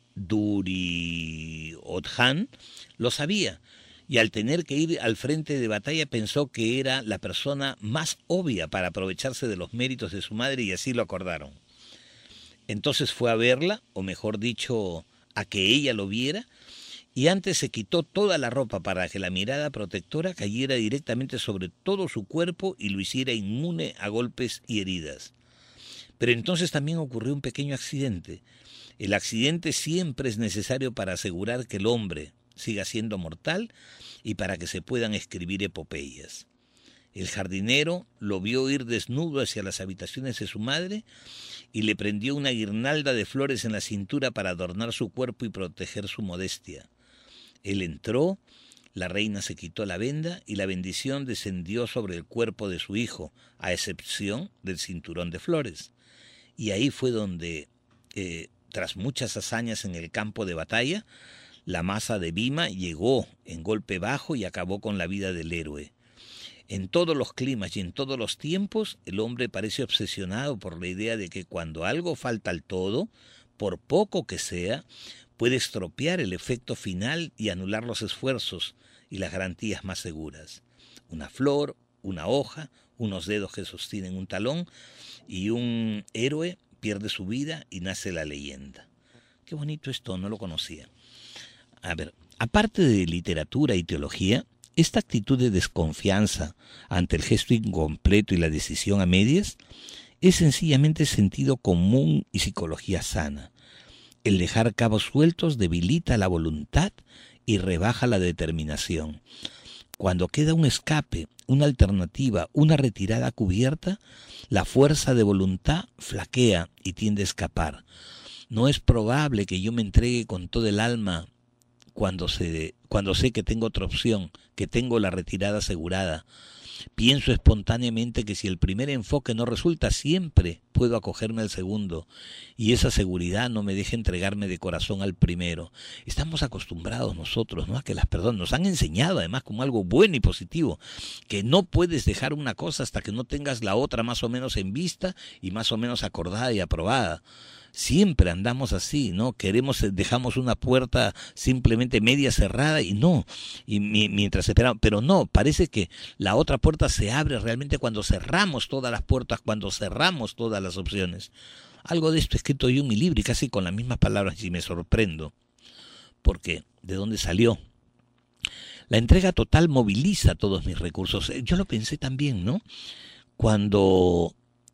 Duryodhan lo sabía, y al tener que ir al frente de batalla pensó que era la persona más obvia para aprovecharse de los méritos de su madre, y así lo acordaron. Entonces fue a verla, o mejor dicho, a que ella lo viera, y antes se quitó toda la ropa para que la mirada protectora cayera directamente sobre todo su cuerpo y lo hiciera inmune a golpes y heridas. Pero entonces también ocurrió un pequeño accidente. El accidente siempre es necesario para asegurar que el hombre siga siendo mortal y para que se puedan escribir epopeyas. El jardinero lo vio ir desnudo hacia las habitaciones de su madre y le prendió una guirnalda de flores en la cintura para adornar su cuerpo y proteger su modestia. Él entró, la reina se quitó la venda y la bendición descendió sobre el cuerpo de su hijo, a excepción del cinturón de flores. Y ahí fue donde, tras muchas hazañas en el campo de batalla, la masa de Bhima llegó en golpe bajo y acabó con la vida del héroe. En todos los climas y en todos los tiempos, el hombre parece obsesionado por la idea de que cuando algo falta al todo, por poco que sea, puede estropear el efecto final y anular los esfuerzos y las garantías más seguras. Una flor, una hoja, unos dedos que sostienen un talón, y un héroe pierde su vida y nace la leyenda. Qué bonito esto, no lo conocía. A ver, aparte de literatura y teología, esta actitud de desconfianza ante el gesto incompleto y la decisión a medias es sencillamente sentido común y psicología sana. El dejar cabos sueltos debilita la voluntad y rebaja la determinación. Cuando queda un escape, una alternativa, una retirada cubierta, la fuerza de voluntad flaquea y tiende a escapar. No es probable que yo me entregue con todo el alma cuando sé que tengo otra opción, que tengo la retirada asegurada. Pienso espontáneamente que si el primer enfoque no resulta, siempre puedo acogerme al segundo, y esa seguridad no me deja entregarme de corazón al primero. Estamos acostumbrados nosotros, ¿no?, a que las personas nos han enseñado además como algo bueno y positivo, que no puedes dejar una cosa hasta que no tengas la otra más o menos en vista y más o menos acordada y aprobada. Siempre andamos así, ¿no? Dejamos una puerta simplemente media cerrada y no, mientras esperamos, pero no, parece que la otra puerta se abre realmente cuando cerramos todas las puertas, cuando cerramos todas las opciones. Algo de esto he escrito yo en mi libro y casi con las mismas palabras y me sorprendo, porque ¿de dónde salió? La entrega total moviliza todos mis recursos. Yo lo pensé también, ¿no? Cuando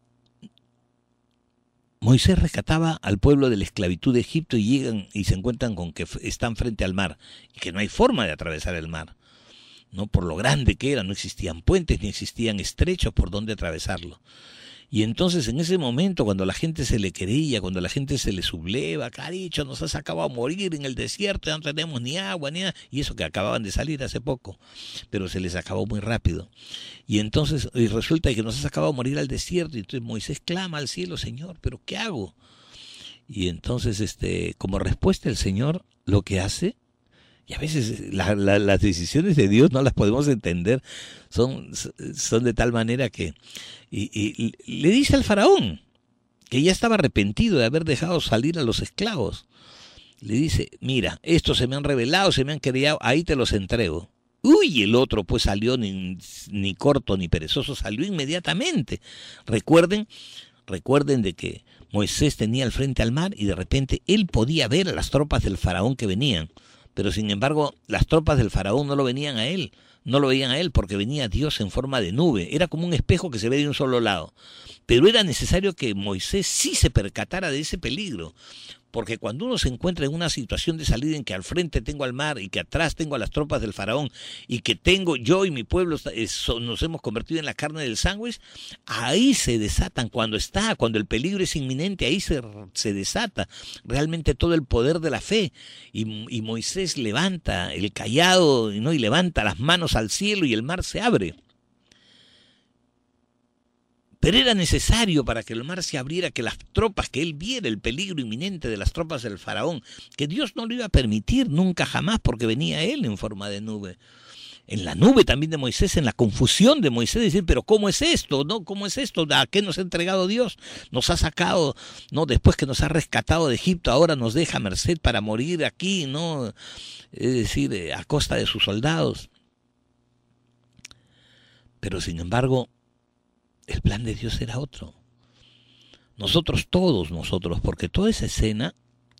Moisés rescataba al pueblo de la esclavitud de Egipto y llegan y se encuentran con que están frente al mar y que no hay forma de atravesar el mar, ¿no? Por lo grande que era, no existían puentes ni existían estrechos por donde atravesarlo. Y entonces en ese momento, cuando la gente se le quería, cuando la gente se le subleva, caricho, nos has acabado de morir en el desierto, ya no tenemos ni agua, ni nada, y eso que acababan de salir hace poco, pero se les acabó muy rápido. Y entonces resulta que nos has acabado de morir al desierto, y entonces Moisés clama al cielo, Señor, ¿pero qué hago? Y entonces como respuesta el Señor lo que hace, y a veces las decisiones de Dios no las podemos entender, son de tal manera que y le dice al faraón, que ya estaba arrepentido de haber dejado salir a los esclavos, le dice, mira, estos se me han rebelado, se me han querido, ahí te los entrego. Uy, el otro pues salió ni corto ni perezoso, salió inmediatamente. Recuerden de que Moisés tenía al frente al mar y de repente él podía ver a las tropas del faraón que venían. Pero sin embargo, las tropas del faraón no lo veían a él porque venía Dios en forma de nube. Era como un espejo que se ve de un solo lado. Pero era necesario que Moisés sí se percatara de ese peligro. Porque cuando uno se encuentra en una situación de salida en que al frente tengo al mar y que atrás tengo a las tropas del faraón y que yo y mi pueblo nos hemos convertido en la carne del sándwich, ahí se desatan, cuando el peligro es inminente, ahí se desata realmente todo el poder de la fe. Y Moisés levanta el cayado, ¿no? Y levanta las manos al cielo y el mar se abre. Pero era necesario para que el mar se abriera, que las tropas, que él viera el peligro inminente de las tropas del faraón, que Dios no lo iba a permitir nunca jamás porque venía él en forma de nube. En la nube también de Moisés, en la confusión de Moisés, decir, pero ¿cómo es esto? ¿No? ¿Cómo es esto? ¿A qué nos ha entregado Dios? Nos ha sacado, ¿no? Después que nos ha rescatado de Egipto, ahora nos deja merced para morir aquí, ¿no? Es decir, a costa de sus soldados. Pero sin embargo, el plan de Dios era otro. Todos nosotros, porque toda esa escena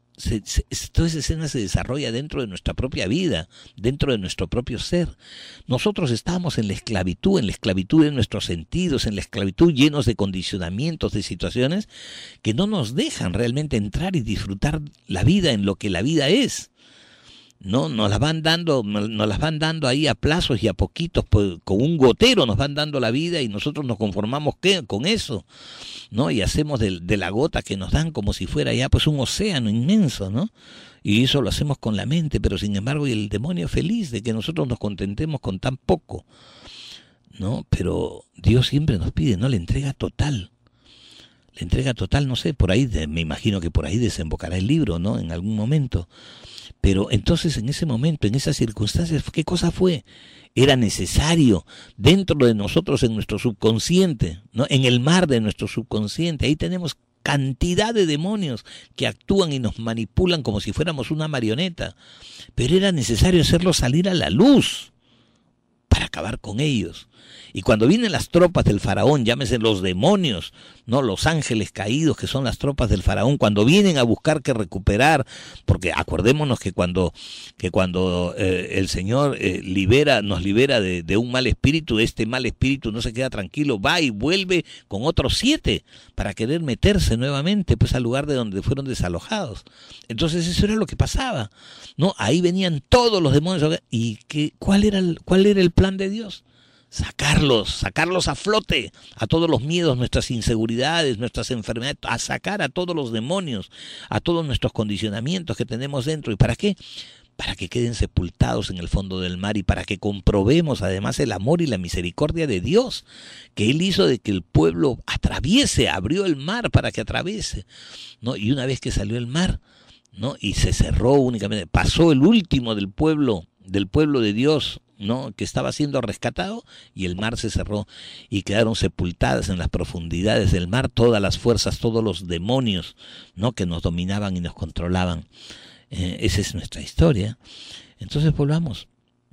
se desarrolla dentro de nuestra propia vida, dentro de nuestro propio ser. Nosotros estábamos en la esclavitud de nuestros sentidos, en la esclavitud llenos de condicionamientos, de situaciones que no nos dejan realmente entrar y disfrutar la vida en lo que la vida es. No, nos las van dando ahí a plazos y a poquitos, pues, con un gotero nos van dando la vida y nosotros nos conformamos con eso, ¿no? Y hacemos de la gota que nos dan como si fuera ya pues un océano inmenso, ¿no? Y eso lo hacemos con la mente, pero sin embargo y el demonio feliz de que nosotros nos contentemos con tan poco, ¿no? Pero Dios siempre nos pide, ¿no? La entrega total, no sé, por ahí, me imagino que por ahí desembocará el libro, ¿no? En algún momento. Pero entonces en ese momento, en esas circunstancias, ¿qué cosa fue? Era necesario dentro de nosotros, en nuestro subconsciente, ¿no? En el mar de nuestro subconsciente, ahí tenemos cantidad de demonios que actúan y nos manipulan como si fuéramos una marioneta. Pero era necesario hacerlos salir a la luz para acabar con ellos. Y cuando vienen las tropas del faraón, llámese los demonios, no los ángeles caídos que son las tropas del faraón, cuando vienen a buscar que recuperar, porque acordémonos que cuando el Señor nos libera de un mal espíritu, este mal espíritu no se queda tranquilo, va y vuelve con otros 7 para querer meterse nuevamente pues al lugar de donde fueron desalojados. Entonces eso era lo que pasaba, ¿no? Ahí venían todos los demonios. ¿Y cuál era el plan de Dios? Sacarlos a flote, a todos los miedos, nuestras inseguridades, nuestras enfermedades, a sacar a todos los demonios, a todos nuestros condicionamientos que tenemos dentro. ¿Y para qué? Para que queden sepultados en el fondo del mar y para que comprobemos además el amor y la misericordia de Dios, que Él hizo de que el pueblo atraviese, abrió el mar para que atraviese, ¿no? Y una vez que salió el mar, ¿no? Y se cerró únicamente, pasó el último del pueblo de Dios, ¿no? Que estaba siendo rescatado y el mar se cerró y quedaron sepultadas en las profundidades del mar todas las fuerzas, todos los demonios, ¿no? Que nos dominaban y nos controlaban. Esa es nuestra historia. Entonces volvamos.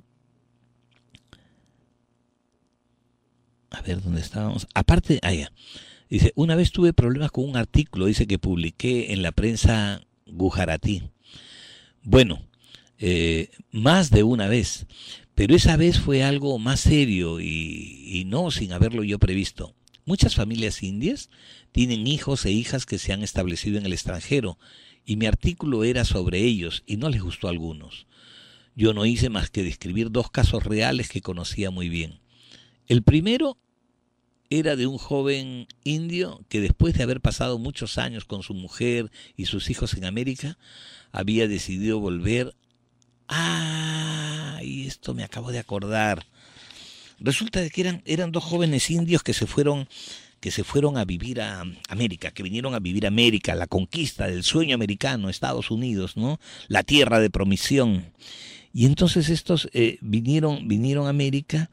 A ver, ¿dónde estábamos? Aparte, allá. Dice, una vez tuve problemas con un artículo, dice, que publiqué en la prensa gujaratí. Bueno, más de una vez, pero esa vez fue algo más serio y no sin haberlo yo previsto. Muchas familias indias tienen hijos e hijas que se han establecido en el extranjero y mi artículo era sobre ellos y no les gustó a algunos. Yo no hice más que describir 2 casos reales que conocía muy bien. El primero era de un joven indio que después de haber pasado muchos años con su mujer y sus hijos en América, había decidido volver. Y esto me acabo de acordar. Resulta de que eran 2 jóvenes indios que se fueron a vivir a América, que vinieron a vivir a América, la conquista del sueño americano, Estados Unidos, ¿no? La tierra de promisión. Y entonces estos vinieron a América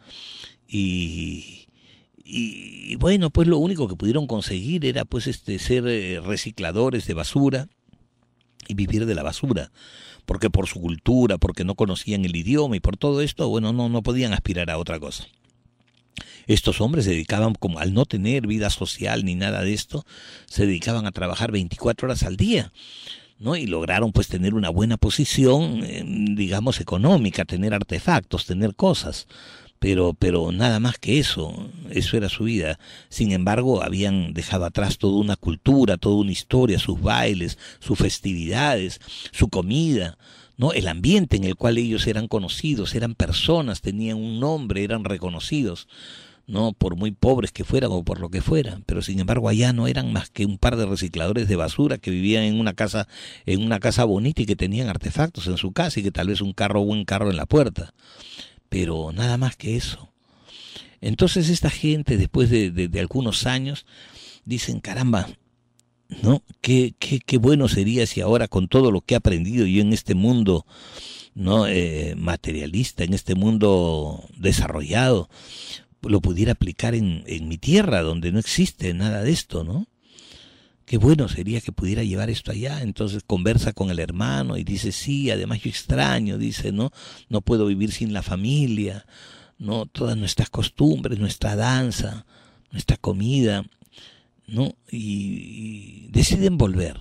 y bueno, pues lo único que pudieron conseguir era pues ser recicladores de basura y vivir de la basura, porque por su cultura, porque no conocían el idioma y por todo esto, bueno, no podían aspirar a otra cosa. Estos hombres se dedicaban, como al no tener vida social ni nada de esto, se dedicaban a trabajar 24 horas al día, ¿no? Y lograron pues tener una buena posición, digamos, económica, tener artefactos, tener cosas. Pero nada más que eso era su vida. Sin embargo, habían dejado atrás toda una cultura, toda una historia, sus bailes, sus festividades, su comida, ¿no? El ambiente en el cual ellos eran conocidos, eran personas, tenían un nombre, eran reconocidos, ¿no? Por muy pobres que fueran o por lo que fuera, pero sin embargo allá no eran más que un par de recicladores de basura que vivían en una casa bonita y que tenían artefactos en su casa y que tal vez un buen carro en la puerta. Pero nada más que eso. Entonces esta gente, después de algunos años, dicen, caramba, ¿no? Qué bueno sería si ahora, con todo lo que he aprendido yo en este mundo, ¿no? Materialista, en este mundo desarrollado, lo pudiera aplicar en mi tierra, donde no existe nada de esto, ¿no? Qué bueno sería que pudiera llevar esto allá. Entonces conversa con el hermano y dice, sí, además yo extraño, dice, no puedo vivir sin la familia, no, todas nuestras costumbres, nuestra danza, nuestra comida, ¿no? Y deciden volver.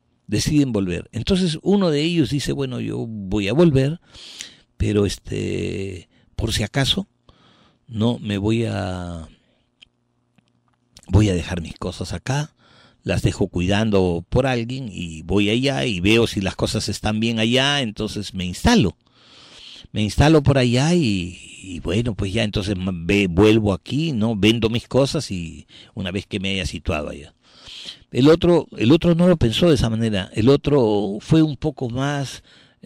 Entonces uno de ellos dice, bueno, yo voy a volver, pero por si acaso, no me voy a dejar mis cosas acá, las dejo cuidando por alguien y voy allá y veo si las cosas están bien allá, entonces me instalo por allá y bueno, pues ya entonces vuelvo aquí, ¿no? Vendo mis cosas y una vez que me haya situado allá. El otro no lo pensó de esa manera, el otro fue un poco más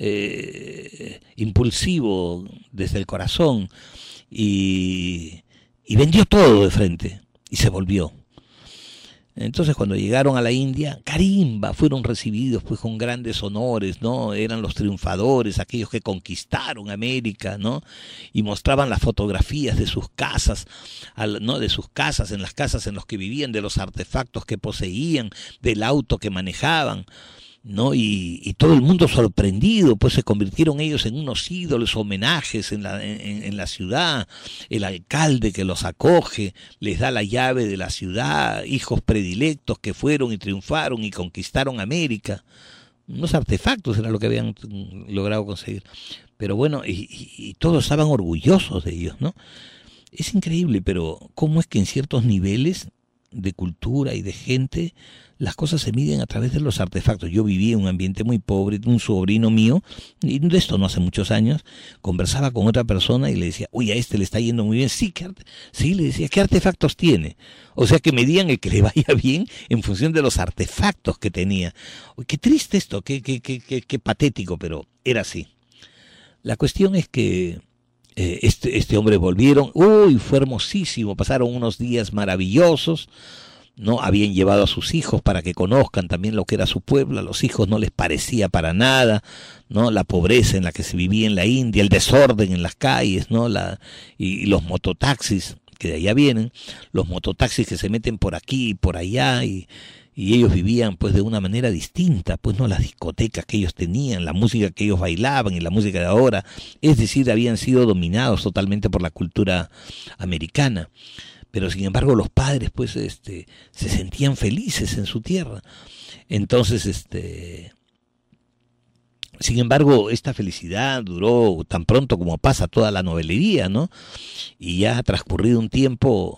impulsivo desde el corazón y vendió todo de frente y se volvió. Entonces cuando llegaron a la India, carimba, fueron recibidos pues con grandes honores, ¿no? Eran los triunfadores, aquellos que conquistaron América, ¿no? Y mostraban las fotografías de sus casas, ¿no? De sus casas, en las casas en las que vivían, de los artefactos que poseían, del auto que manejaban, ¿no? Y todo el mundo sorprendido, pues se convirtieron ellos en unos ídolos, homenajes en la ciudad, el alcalde que los acoge, les da la llave de la ciudad, hijos predilectos que fueron y triunfaron y conquistaron América. Unos artefactos era lo que habían logrado conseguir. Pero bueno, y todos estaban orgullosos de ellos, ¿no? Es increíble, pero cómo es que en ciertos niveles de cultura y de gente las cosas se miden a través de los artefactos. Yo vivía en un ambiente muy pobre, un sobrino mío, y de esto no hace muchos años, conversaba con otra persona y le decía, uy, a este le está yendo muy bien. Sí, le decía, ¿qué artefactos tiene? O sea, que medían el que le vaya bien en función de los artefactos que tenía. Uy, qué triste esto, qué patético, pero era así. La cuestión es que este hombre volvieron, fue hermosísimo, pasaron unos días maravillosos, ¿no? Habían llevado a sus hijos para que conozcan también lo que era su pueblo. A los hijos no les parecía para nada, ¿no? La pobreza en la que se vivía en la India, el desorden en las calles, ¿no? Y los mototaxis, que de allá vienen, los mototaxis que se meten por aquí y por allá, y ellos vivían pues de una manera distinta, pues no, las discotecas que ellos tenían, la música que ellos bailaban y la música de ahora, es decir, habían sido dominados totalmente por la cultura americana. Pero sin embargo los padres pues se sentían felices en su tierra. Entonces sin embargo esta felicidad duró tan pronto como pasa toda la novelería, ¿no? Y ya ha transcurrido un tiempo,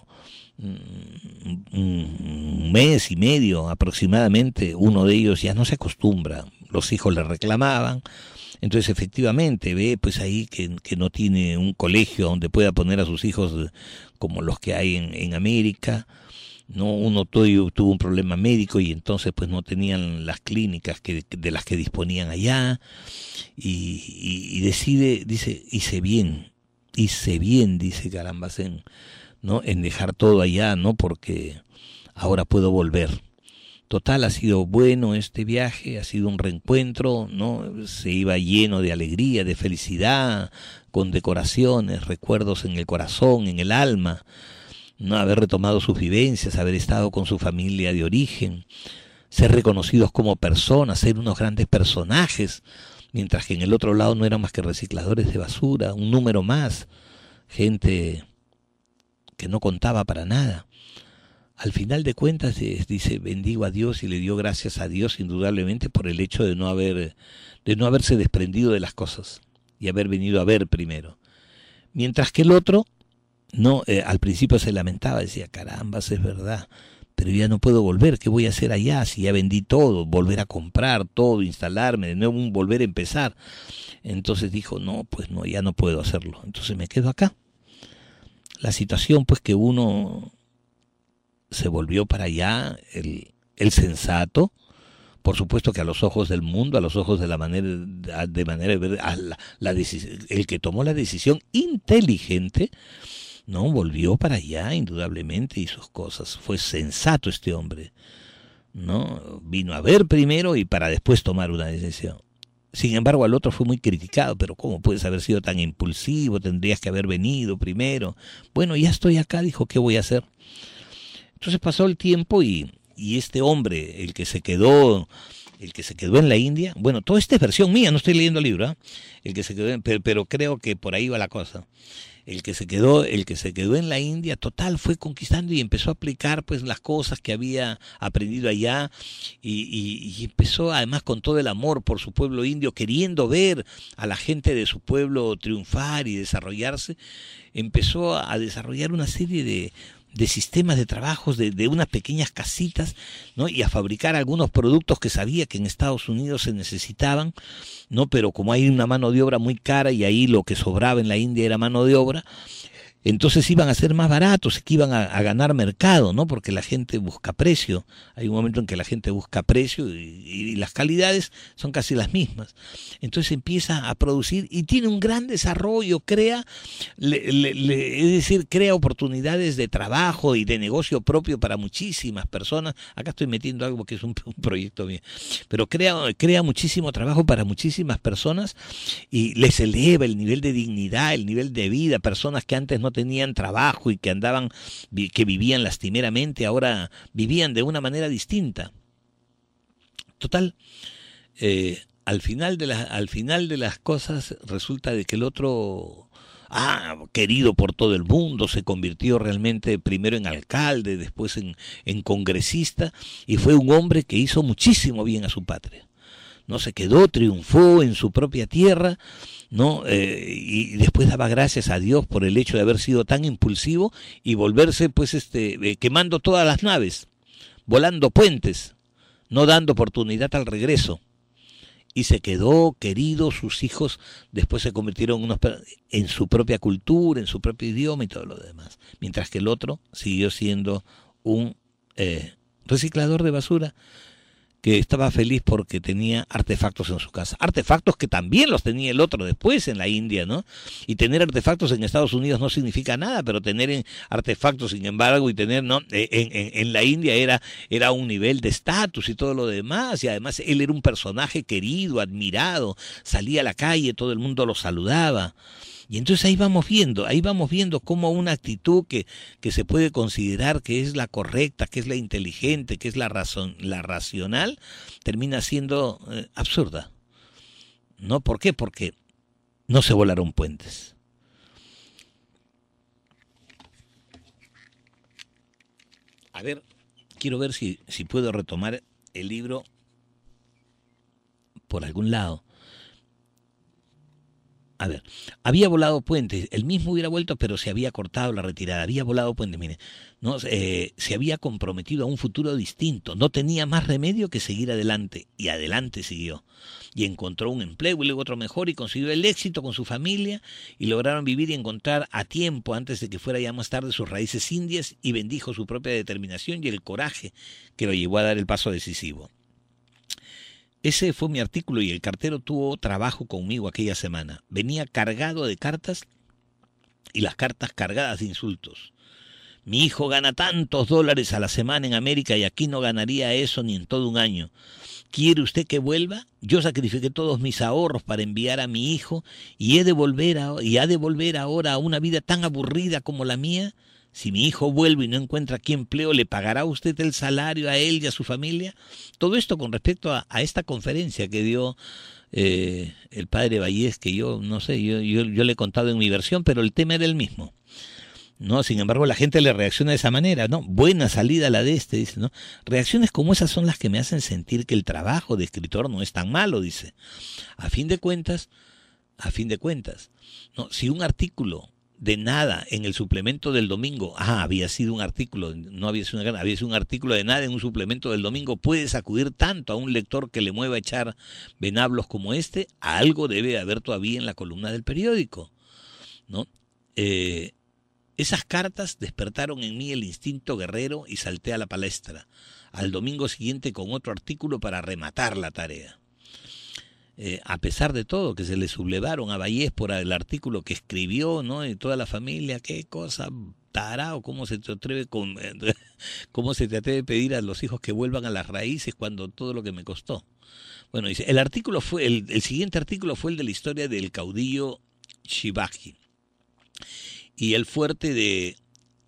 un mes y medio aproximadamente, uno de ellos ya no se acostumbra, los hijos le reclamaban. Entonces efectivamente ve pues ahí que no tiene un colegio donde pueda poner a sus hijos como los que hay en América, ¿no? Uno tuvo un problema médico y entonces pues no tenían las clínicas de las que disponían allá, y decide, dice, hice bien, dice, carambas, ¿no? En dejar todo allá, ¿no? Porque ahora puedo volver. Total, ha sido bueno este viaje, ha sido un reencuentro, ¿no? Se iba lleno de alegría, de felicidad, con decoraciones, recuerdos en el corazón, en el alma, ¿no? Haber retomado sus vivencias, haber estado con su familia de origen, ser reconocidos como personas, ser unos grandes personajes, mientras que en el otro lado no eran más que recicladores de basura, un número más, gente que no contaba para nada. Al final de cuentas dice, bendigo a Dios y le dio gracias a Dios indudablemente por el hecho de no haberse desprendido de las cosas y haber venido a ver primero. Mientras que el otro, no, al principio se lamentaba, decía, carambas, es verdad, pero ya no puedo volver, ¿qué voy a hacer allá si ya vendí todo? Volver a comprar todo, instalarme, de nuevo volver a empezar. Entonces dijo, no, pues no, ya no puedo hacerlo, entonces me quedo acá. La situación pues que uno se volvió para allá, el sensato, por supuesto que a los ojos del mundo, a los ojos de el que tomó la decisión inteligente, no, volvió para allá indudablemente y sus cosas. Fue sensato este hombre, ¿no? Vino a ver primero y para después tomar una decisión. Sin embargo, al otro fue muy criticado, pero ¿cómo puedes haber sido tan impulsivo? Tendrías que haber venido primero. Bueno, ya estoy acá, dijo, ¿qué voy a hacer? Entonces pasó el tiempo y este hombre, el que se quedó en la India, bueno, toda esta es versión mía, no estoy leyendo el libro, ¿eh? El que se quedó, pero creo que por ahí va la cosa. El que se quedó en la India, total, fue conquistando y empezó a aplicar pues las cosas que había aprendido allá, y empezó además con todo el amor por su pueblo indio, queriendo ver a la gente de su pueblo triunfar y desarrollarse. Empezó a desarrollar una serie de sistemas de trabajos, de unas pequeñas casitas, ¿no? Y a fabricar algunos productos que sabía que en Estados Unidos se necesitaban, ¿no? Pero como hay una mano de obra muy cara y ahí lo que sobraba en la India era mano de obra, entonces iban a ser más baratos, que iban a ganar mercado, ¿no? Porque la gente busca precio. Hay un momento en que la gente busca precio y las calidades son casi las mismas. Entonces empieza a producir y tiene un gran desarrollo, crea oportunidades de trabajo y de negocio propio para muchísimas personas. Acá estoy metiendo algo que es un proyecto mío, pero crea muchísimo trabajo para muchísimas personas y les eleva el nivel de dignidad, el nivel de vida. Personas que antes no tenían trabajo y que vivían lastimeramente, ahora vivían de una manera distinta. Total, al final de las cosas resulta de que el otro, querido por todo el mundo, se convirtió realmente primero en alcalde, después en congresista, y fue un hombre que hizo muchísimo bien a su patria. No se quedó, triunfó en su propia tierra, ¿no? Y después daba gracias a Dios por el hecho de haber sido tan impulsivo y volverse pues quemando todas las naves, volando puentes, no dando oportunidad al regreso. Y se quedó, querido, sus hijos después se convirtieron en su propia cultura, en su propio idioma y todo lo demás. Mientras que el otro siguió siendo un reciclador de basura que estaba feliz porque tenía artefactos en su casa. Artefactos que también los tenía el otro después en la India, ¿no? Y tener artefactos en Estados Unidos no significa nada, pero tener artefactos, sin embargo, y tener, ¿no? En la India era un nivel de estatus y todo lo demás, y además él era un personaje querido, admirado, salía a la calle, todo el mundo lo saludaba. Y entonces ahí vamos viendo cómo una actitud que se puede considerar que es la correcta, que es la inteligente, que es la racional, termina siendo absurda. ¿No? ¿Por qué? Porque no se volaron puentes. A ver, quiero ver si puedo retomar el libro por algún lado. A ver, había volado puentes, él mismo hubiera vuelto, pero se había cortado la retirada, había volado puentes, mire, ¿no? Se había comprometido a un futuro distinto, no tenía más remedio que seguir adelante, y adelante siguió, y encontró un empleo y luego otro mejor, y consiguió el éxito con su familia, y lograron vivir y encontrar a tiempo, antes de que fuera ya más tarde, sus raíces indias, y bendijo su propia determinación y el coraje que lo llevó a dar el paso decisivo. Ese fue mi artículo y el cartero tuvo trabajo conmigo aquella semana. Venía cargado de cartas y las cartas cargadas de insultos. Mi hijo gana tantos dólares a la semana en América y aquí no ganaría eso ni en todo un año. ¿Quiere usted que vuelva? Yo sacrifiqué todos mis ahorros para enviar a mi hijo y ha de volver ahora a una vida tan aburrida como la mía. Si mi hijo vuelve y no encuentra aquí empleo, ¿le pagará usted el salario a él y a su familia? Todo esto con respecto a esta conferencia que dio el padre Vallés, que yo no sé, yo le he contado en mi versión, pero el tema era el mismo. No, sin embargo, la gente le reacciona de esa manera, ¿no? Buena salida la de este, dice, ¿no? Reacciones como esas son las que me hacen sentir que el trabajo de escritor no es tan malo, dice. A fin de cuentas, ¿no? Si un artículo de nada en el suplemento del domingo, había sido un artículo, no había sido había sido un artículo de nada en un suplemento del domingo, puede sacudir tanto a un lector que le mueva a echar venablos como este, algo debe haber todavía en la columna del periódico, ¿no? Esas cartas despertaron en mí el instinto guerrero y salté a la palestra, al domingo siguiente con otro artículo para rematar la tarea. A pesar de todo, que se le sublevaron a Vallés por el artículo que escribió, ¿no? Y toda la familia, qué cosa, tarao, ¿cómo se te atreve a pedir a los hijos que vuelvan a las raíces cuando todo lo que me costó? Bueno, dice, el siguiente artículo fue el de la historia del caudillo Shivaji y el fuerte de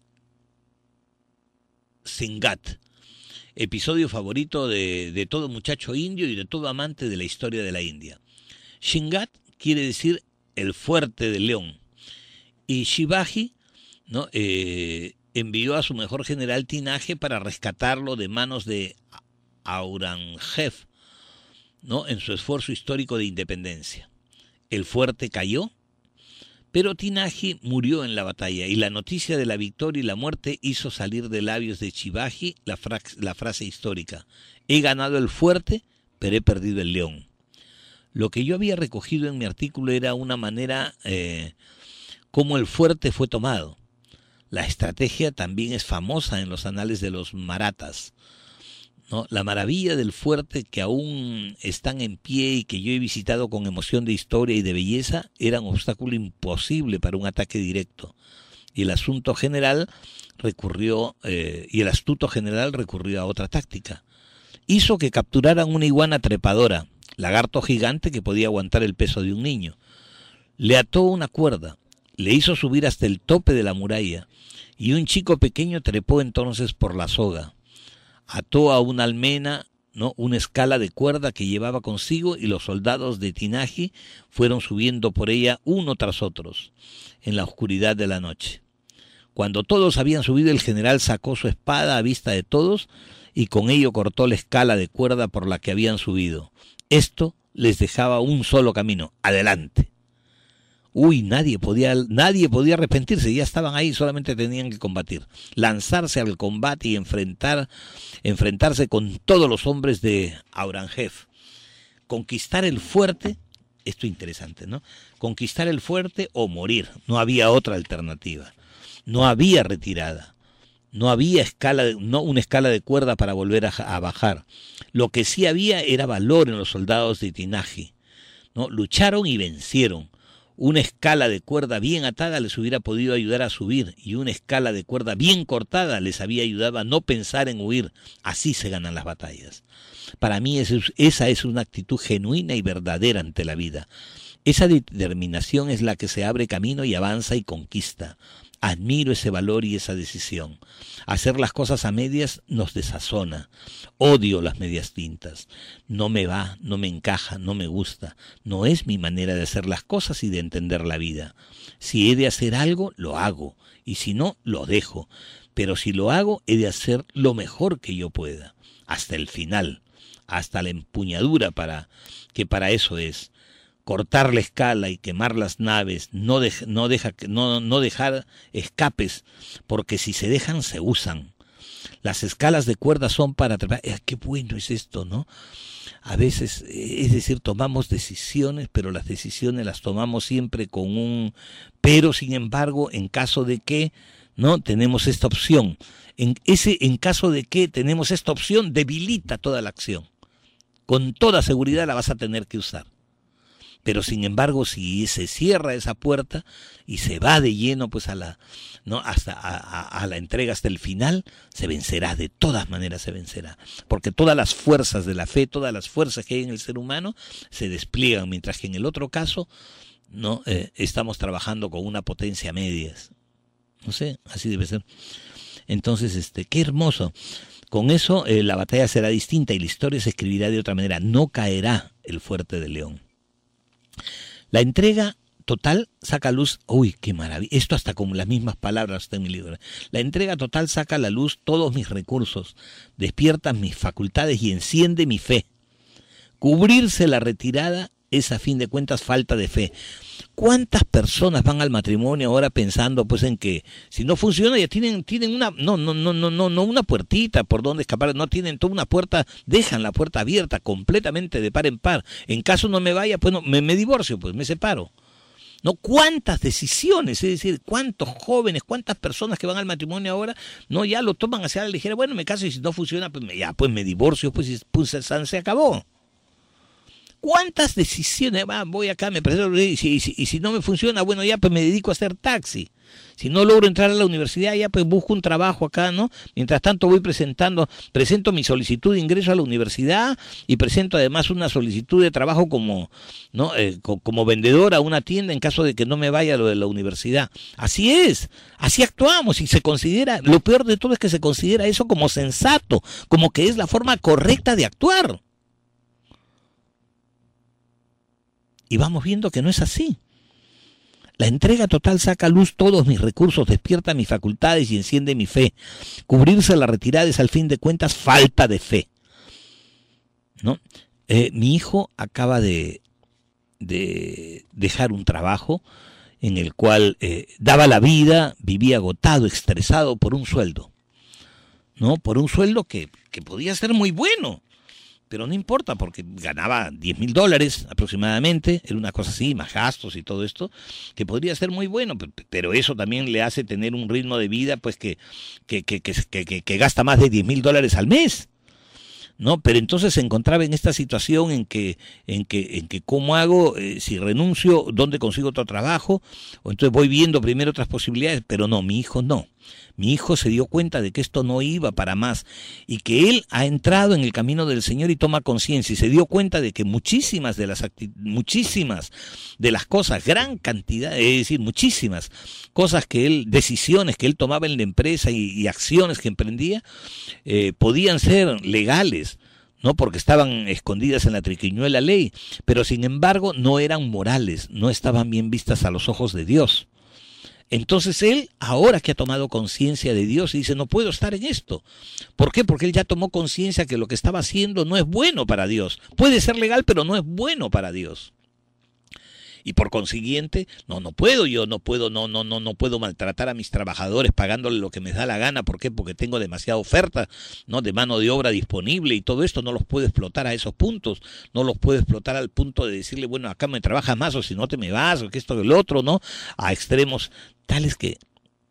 Singat. Episodio favorito de todo muchacho indio y de todo amante de la historia de la India. Shingat quiere decir el fuerte del león. Y Shivaji, ¿no? Envió a su mejor general Tinaje para rescatarlo de manos de Aurangzeb, ¿no? En su esfuerzo histórico de independencia. El fuerte cayó, pero Tinaji murió en la batalla y la noticia de la victoria y la muerte hizo salir de labios de Shivaji la frase histórica: he ganado el fuerte, pero he perdido el león. Lo que yo había recogido en mi artículo era una manera como el fuerte fue tomado. La estrategia también es famosa en los anales de los marathas, ¿no? La maravilla del fuerte que aún están en pie y que yo he visitado con emoción de historia y de belleza era un obstáculo imposible para un ataque directo. Y el astuto general recurrió a otra táctica. Hizo que capturaran una iguana trepadora, lagarto gigante que podía aguantar el peso de un niño. Le ató una cuerda, le hizo subir hasta el tope de la muralla y un chico pequeño trepó entonces por la soga. Ató a una almena, ¿no? Una escala de cuerda que llevaba consigo y los soldados de Tinaji fueron subiendo por ella uno tras otros en la oscuridad de la noche. Cuando todos habían subido, el general sacó su espada a vista de todos y con ello cortó la escala de cuerda por la que habían subido. Esto les dejaba un solo camino: adelante. Nadie podía arrepentirse, ya estaban ahí, solamente tenían que combatir, lanzarse al combate y enfrentarse con todos los hombres de Aurangzeb. Conquistar el fuerte, esto es interesante, ¿no? Conquistar el fuerte o morir, no había otra alternativa, no había retirada. No había una escala de cuerda para volver a bajar. Lo que sí había era valor en los soldados de Tinagi, ¿no? Lucharon y vencieron. Una escala de cuerda bien atada les hubiera podido ayudar a subir, y una escala de cuerda bien cortada les había ayudado a no pensar en huir. Así se ganan las batallas. Para mí esa es una actitud genuina y verdadera ante la vida. Esa determinación es la que se abre camino y avanza y conquista. Admiro ese valor y esa decisión. Hacer las cosas a medias nos desazona. Odio las medias tintas. No me va, no me encaja, no me gusta. No es mi manera de hacer las cosas y de entender la vida. Si he de hacer algo, lo hago. Y si no, lo dejo. Pero si lo hago, he de hacer lo mejor que yo pueda. Hasta el final. Hasta la empuñadura, que para eso es. Cortar la escala y quemar las naves, no dejar escapes, porque si se dejan se usan. Las escalas de cuerda son para atrapar. Qué bueno es esto, ¿no? A veces, es decir, tomamos decisiones, pero las decisiones las tomamos siempre con un pero, sin embargo, en caso de que, ¿no? Tenemos esta opción. En caso de que tenemos esta opción, debilita toda la acción. Con toda seguridad la vas a tener que usar. Pero sin embargo, si se cierra esa puerta y se va de lleno pues a la entrega hasta el final, se vencerá, de todas maneras se vencerá. Porque todas las fuerzas de la fe, todas las fuerzas que hay en el ser humano se despliegan, mientras que en el otro caso no estamos trabajando con una potencia a medias. No sé, así debe ser. Entonces, qué hermoso. Con eso la batalla será distinta y la historia se escribirá de otra manera. No caerá el fuerte de León. La entrega total saca a luz, uy, qué maravilla, esto hasta con las mismas palabras está en mi libro. La entrega total saca a la luz todos mis recursos, despierta mis facultades y enciende mi fe. Cubrirse la retirada es a fin de cuentas falta de fe. ¿Cuántas personas van al matrimonio ahora pensando pues en que si no funciona ya tienen una no una puertita por donde escapar, no tienen toda una puerta, dejan la puerta abierta completamente de par en par. En caso no me vaya, pues no, me divorcio, pues me separo. No, cuántas decisiones, es decir, cuántos jóvenes, cuántas personas que van al matrimonio ahora, no, ya lo toman hacia la ligera, bueno, me caso y si no funciona, pues me divorcio, pues se acabó. ¿Cuántas decisiones? Voy acá, me presento, y si no me funciona, bueno, ya pues me dedico a hacer taxi. Si no logro entrar a la universidad, ya pues busco un trabajo acá, ¿no? Mientras tanto presento mi solicitud de ingreso a la universidad y presento además una solicitud de trabajo como vendedor a una tienda en caso de que no me vaya lo de la universidad. Así es, así actuamos y se considera, lo peor de todo es que se considera eso como sensato, como que es la forma correcta de actuar. Y vamos viendo que no es así. La entrega total saca a luz todos mis recursos, despierta mis facultades y enciende mi fe. Cubrirse la retirada es al fin de cuentas falta de fe, ¿no? Mi hijo acaba de dejar un trabajo en el cual daba la vida, vivía agotado, estresado por un sueldo, ¿no? Por un sueldo que podía ser muy bueno. Pero no importa, porque ganaba $10,000 aproximadamente, era una cosa así, más gastos y todo esto, que podría ser muy bueno, pero eso también le hace tener un ritmo de vida pues que gasta más de $10,000 al mes, ¿no? Pero entonces se encontraba en esta situación en que ¿cómo hago? Si renuncio, ¿dónde consigo otro trabajo? O entonces voy viendo primero otras posibilidades, pero no, mi hijo no. Mi hijo se dio cuenta de que esto no iba para más y que él ha entrado en el camino del Señor y toma conciencia y se dio cuenta de que muchísimas de las cosas, gran cantidad, es decir, muchísimas cosas decisiones que él tomaba en la empresa y acciones que emprendía, podían ser legales, no porque estaban escondidas en la triquiñuela ley, pero sin embargo no eran morales, no estaban bien vistas a los ojos de Dios. Entonces él, ahora que ha tomado conciencia de Dios, dice, no puedo estar en esto. ¿Por qué? Porque él ya tomó conciencia que lo que estaba haciendo no es bueno para Dios. Puede ser legal, pero no es bueno para Dios. Y por consiguiente, no puedo maltratar a mis trabajadores pagándole lo que me da la gana. ¿Por qué? Porque tengo demasiada oferta, ¿no?, de mano de obra disponible y todo esto no los puedo explotar a esos puntos. No los puedo explotar al punto de decirle, bueno, acá me trabajas más o si no te me vas o que esto o el otro, ¿no? A extremos tales que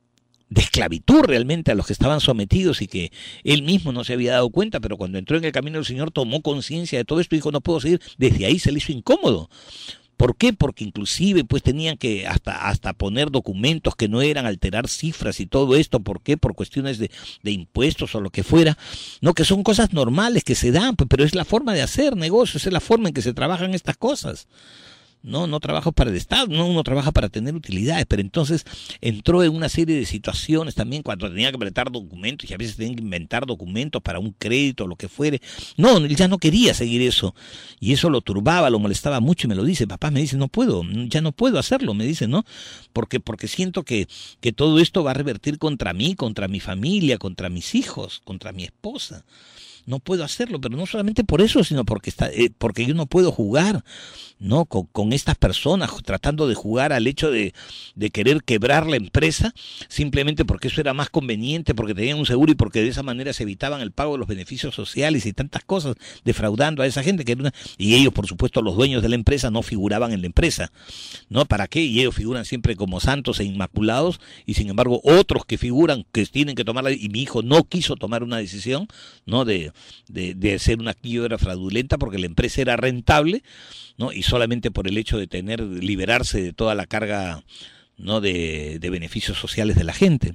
de esclavitud realmente a los que estaban sometidos y que él mismo no se había dado cuenta, pero cuando entró en el camino del Señor tomó conciencia de todo esto y dijo, no puedo seguir. Desde ahí se le hizo incómodo. ¿Por qué? Porque inclusive pues tenían que hasta poner documentos que no eran, alterar cifras y todo esto. ¿Por qué? Por cuestiones de impuestos o lo que fuera. No, que son cosas normales que se dan, pero es la forma de hacer negocios, es la forma en que se trabajan estas cosas. No trabajo para el Estado, no, uno trabaja para tener utilidades, pero entonces entró en una serie de situaciones también cuando tenía que presentar documentos y a veces tenía que inventar documentos para un crédito o lo que fuere. No, él ya no quería seguir eso y eso lo turbaba, lo molestaba mucho y me lo dice, papá, me dice, no puedo, ya no puedo hacerlo, me dice, ¿no? Porque siento que todo esto va a revertir contra mí, contra mi familia, contra mis hijos, contra mi esposa. No puedo hacerlo, pero no solamente por eso, sino porque yo no puedo jugar, ¿no? Con estas personas, tratando de jugar al hecho de querer quebrar la empresa, simplemente porque eso era más conveniente, porque tenían un seguro y porque de esa manera se evitaban el pago de los beneficios sociales y tantas cosas, defraudando a esa gente y ellos, por supuesto, los dueños de la empresa no figuraban en la empresa, ¿no? ¿Para qué? Y ellos figuran siempre como santos e inmaculados, y sin embargo otros que figuran, que tienen que tomar y mi hijo no quiso tomar una decisión, ¿no? De hacer una quiebra fraudulenta porque la empresa era rentable, ¿no? Y solamente por el hecho de liberarse de toda la carga, ¿no? de beneficios sociales de la gente.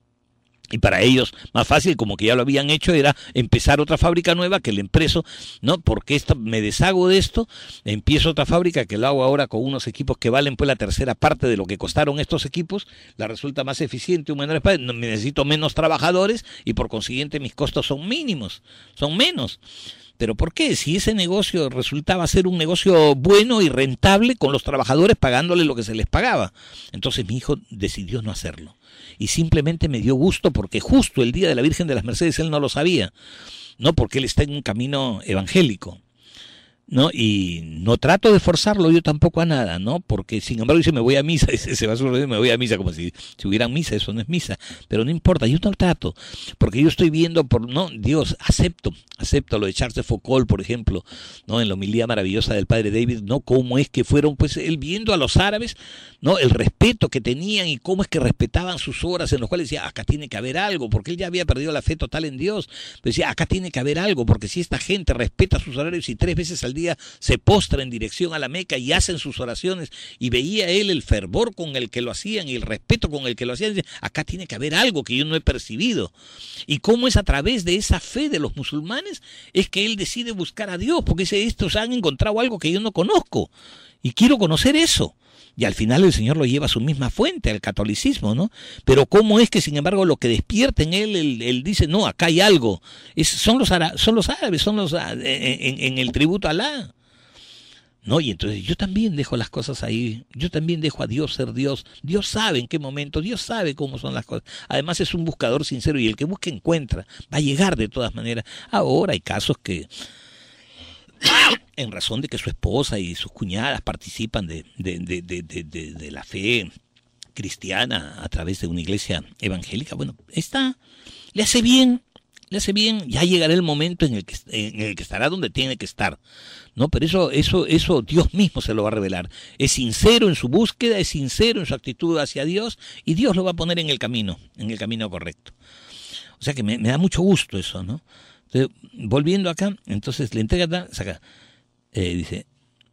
Y para ellos, más fácil, como que ya lo habían hecho, era empezar otra fábrica nueva, que la empresa, ¿no? Porque me deshago de esto, empiezo otra fábrica que lo hago ahora con unos equipos que valen pues la tercera parte de lo que costaron estos equipos, la resulta más eficiente, un menor espacio, necesito menos trabajadores y por consiguiente mis costos son mínimos, son menos. ¿Pero por qué? Si ese negocio resultaba ser un negocio bueno y rentable con los trabajadores pagándole lo que se les pagaba. Entonces mi hijo decidió no hacerlo. Y simplemente me dio gusto porque justo el día de la Virgen de las Mercedes él no lo sabía, ¿no? Porque él está en un camino evangélico, ¿no? Y no trato de forzarlo yo tampoco a nada, ¿no? Porque sin embargo dice, me voy a misa, se va a suceder, me voy a misa, como si hubiera misa, eso no es misa, pero no importa, yo no trato, porque yo estoy viendo, no, Dios, acepto lo de Charles de Foucault, por ejemplo, ¿no? En la homilía maravillosa del padre David, ¿no? Cómo es que fueron, pues, él viendo a los árabes, ¿no? El respeto que tenían y cómo es que respetaban sus horas, en los cuales decía, acá tiene que haber algo, porque él ya había perdido la fe total en Dios, pero decía, acá tiene que haber algo, porque si esta gente respeta sus horarios y 3 veces al día se postra en dirección a la Meca y hacen sus oraciones, y veía él el fervor con el que lo hacían y el respeto con el que lo hacían, acá tiene que haber algo que yo no he percibido. Y cómo es a través de esa fe de los musulmanes es que él decide buscar a Dios, porque dice, estos han encontrado algo que yo no conozco y quiero conocer eso. Y al final el Señor lo lleva a su misma fuente, al catolicismo, ¿no? Pero cómo es que, sin embargo, lo que despierta en él dice, no, acá hay algo. Son los árabes, son los en el tributo a Alá. ¿No? Y entonces yo también dejo las cosas ahí, yo también dejo a Dios ser Dios. Dios sabe en qué momento, Dios sabe cómo son las cosas. Además es un buscador sincero y el que busca encuentra, va a llegar de todas maneras. Ahora hay casos que en razón de que su esposa y sus cuñadas participan de la fe cristiana a través de una iglesia evangélica, bueno, le hace bien, ya llegará el momento en el que estará donde tiene que estar, ¿no? Pero eso Dios mismo se lo va a revelar. Es sincero en su búsqueda, es sincero en su actitud hacia Dios, y Dios lo va a poner en el camino correcto. O sea que me da mucho gusto eso, ¿no? Entonces, volviendo acá, entonces le entrega, saca, dice,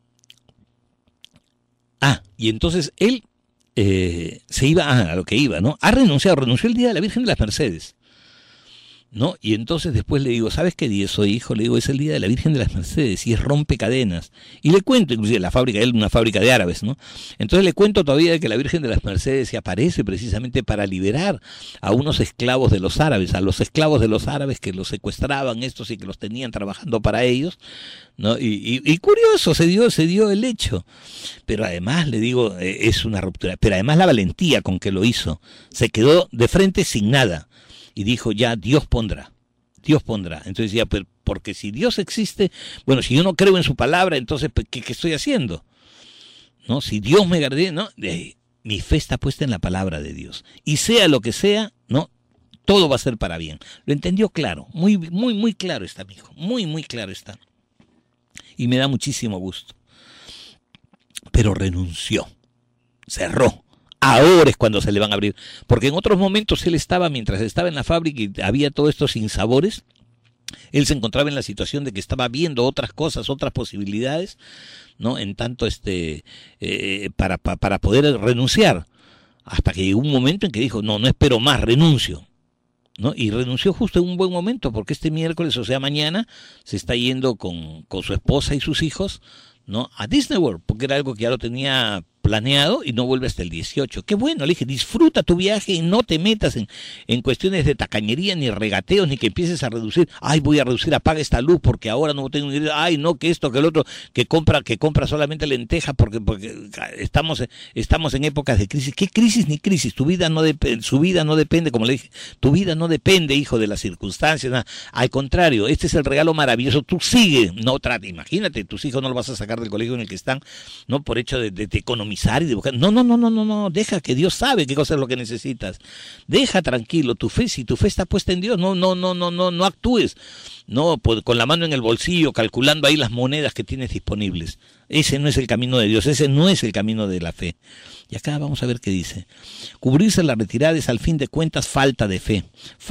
y entonces él se iba a lo que iba, ¿no? Renunció el día de la Virgen de las Mercedes, ¿no? Y entonces después le digo, ¿sabes qué día es hoy, hijo? Le digo, es el día de la Virgen de las Mercedes y es rompecadenas. Y le cuento, inclusive la fábrica, él una fábrica de árabes, ¿no? Entonces le cuento todavía de que la Virgen de las Mercedes se aparece precisamente para liberar a unos esclavos de los árabes, a los esclavos de los árabes que los secuestraban estos y que los tenían trabajando para ellos, ¿no? Y curioso, se dio el hecho. Pero además, le digo, es una ruptura. Pero además la valentía con que lo hizo, se quedó de frente sin nada. Y dijo, ya, Dios pondrá. Entonces decía, porque si Dios existe, bueno, si yo no creo en su palabra, entonces, ¿qué estoy haciendo? ¿No? Si Dios me guarde, ¿no? Mi fe está puesta en la palabra de Dios. Y sea lo que sea, ¿no? Todo va a ser para bien. Lo entendió claro, muy, muy, muy claro está, mi hijo. Muy, muy claro está. Y me da muchísimo gusto. Pero renunció, cerró, Ahora es cuando se le van a abrir, porque en otros momentos él estaba, mientras estaba en la fábrica y había todo esto sin sabores, él se encontraba en la situación de que estaba viendo otras cosas, otras posibilidades, ¿no? En tanto, para poder renunciar, hasta que llegó un momento en que dijo, no espero más, renuncio, ¿no? Y renunció justo en un buen momento, porque este miércoles, o sea, mañana, se está yendo con su esposa y sus hijos, ¿no? A Disney World, porque era algo que ya lo tenía planeado y no vuelve hasta el 18. Qué bueno, le dije, disfruta tu viaje y no te metas en cuestiones de tacañería, ni regateos, ni que empieces a reducir, ay, voy a reducir, apaga esta luz porque ahora no tengo dinero, ay, no, que esto, que el otro, que compra solamente lentejas porque estamos en épocas de crisis. ¿Qué crisis ni crisis? Su vida no depende, como le dije, tu vida no depende, hijo, de las circunstancias, nada. Al contrario, este es el regalo maravilloso, tú sigue, no trate, imagínate, tus hijos no los vas a sacar del colegio en el que están, no por hecho de economizar y de buscar, no, deja que Dios sabe qué cosa es lo que necesitas, deja tranquilo tu fe, si tu fe está puesta en Dios, no actúes, no con la mano en el bolsillo, calculando ahí las monedas que tienes disponibles. Ese no es el camino de Dios, ese no es el camino de la fe. Y acá vamos a ver qué dice. Cubrirse la retirada es al fin de cuentas falta de fe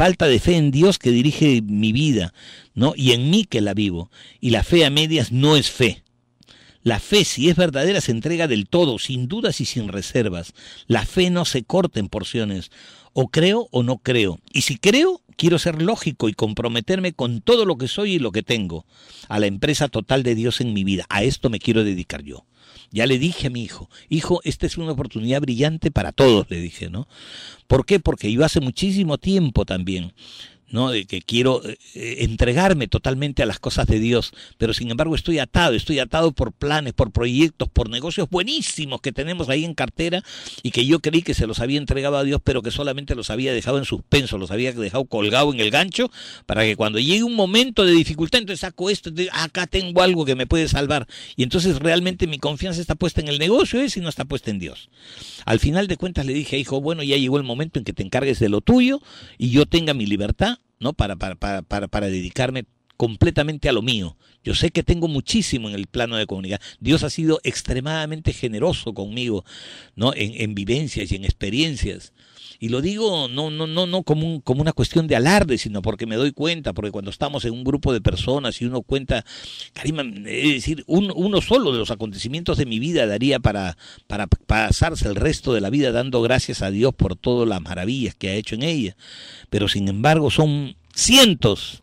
en Dios que dirige mi vida, ¿no? Y en mí que la vivo, y la fe a medias no es fe. La fe, si es verdadera, se entrega del todo, sin dudas y sin reservas. La fe no se corta en porciones. O creo o no creo. Y si creo, quiero ser lógico y comprometerme con todo lo que soy y lo que tengo. A la empresa total de Dios en mi vida. A esto me quiero dedicar yo. Ya le dije a mi hijo, esta es una oportunidad brillante para todos, le dije, ¿no? ¿Por qué? Porque yo hace muchísimo tiempo también, ¿no? De que quiero entregarme totalmente a las cosas de Dios, pero sin embargo estoy atado por planes, por proyectos, por negocios buenísimos que tenemos ahí en cartera y que yo creí que se los había entregado a Dios, pero que solamente los había dejado en suspenso, los había dejado colgado en el gancho para que cuando llegue un momento de dificultad, entonces saco esto, acá tengo algo que me puede salvar, y entonces realmente mi confianza está puesta en el negocio y no está puesta en Dios. Al final de cuentas le dije, hijo, bueno, ya llegó el momento en que te encargues de lo tuyo y yo tenga mi libertad, ¿no? Para dedicarme completamente a lo mío. Yo sé que tengo muchísimo en el plano de comunidad. Dios ha sido extremadamente generoso conmigo, ¿no? En vivencias y en experiencias. Y lo digo no como una cuestión de alarde, sino porque me doy cuenta, porque cuando estamos en un grupo de personas y uno cuenta, Karima, es decir, uno solo de los acontecimientos de mi vida daría para pasarse el resto de la vida dando gracias a Dios por todas las maravillas que ha hecho en ella. Pero sin embargo son cientos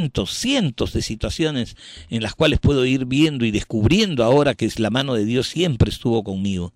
de situaciones en las cuales puedo ir viendo y descubriendo ahora que la mano de Dios siempre estuvo conmigo.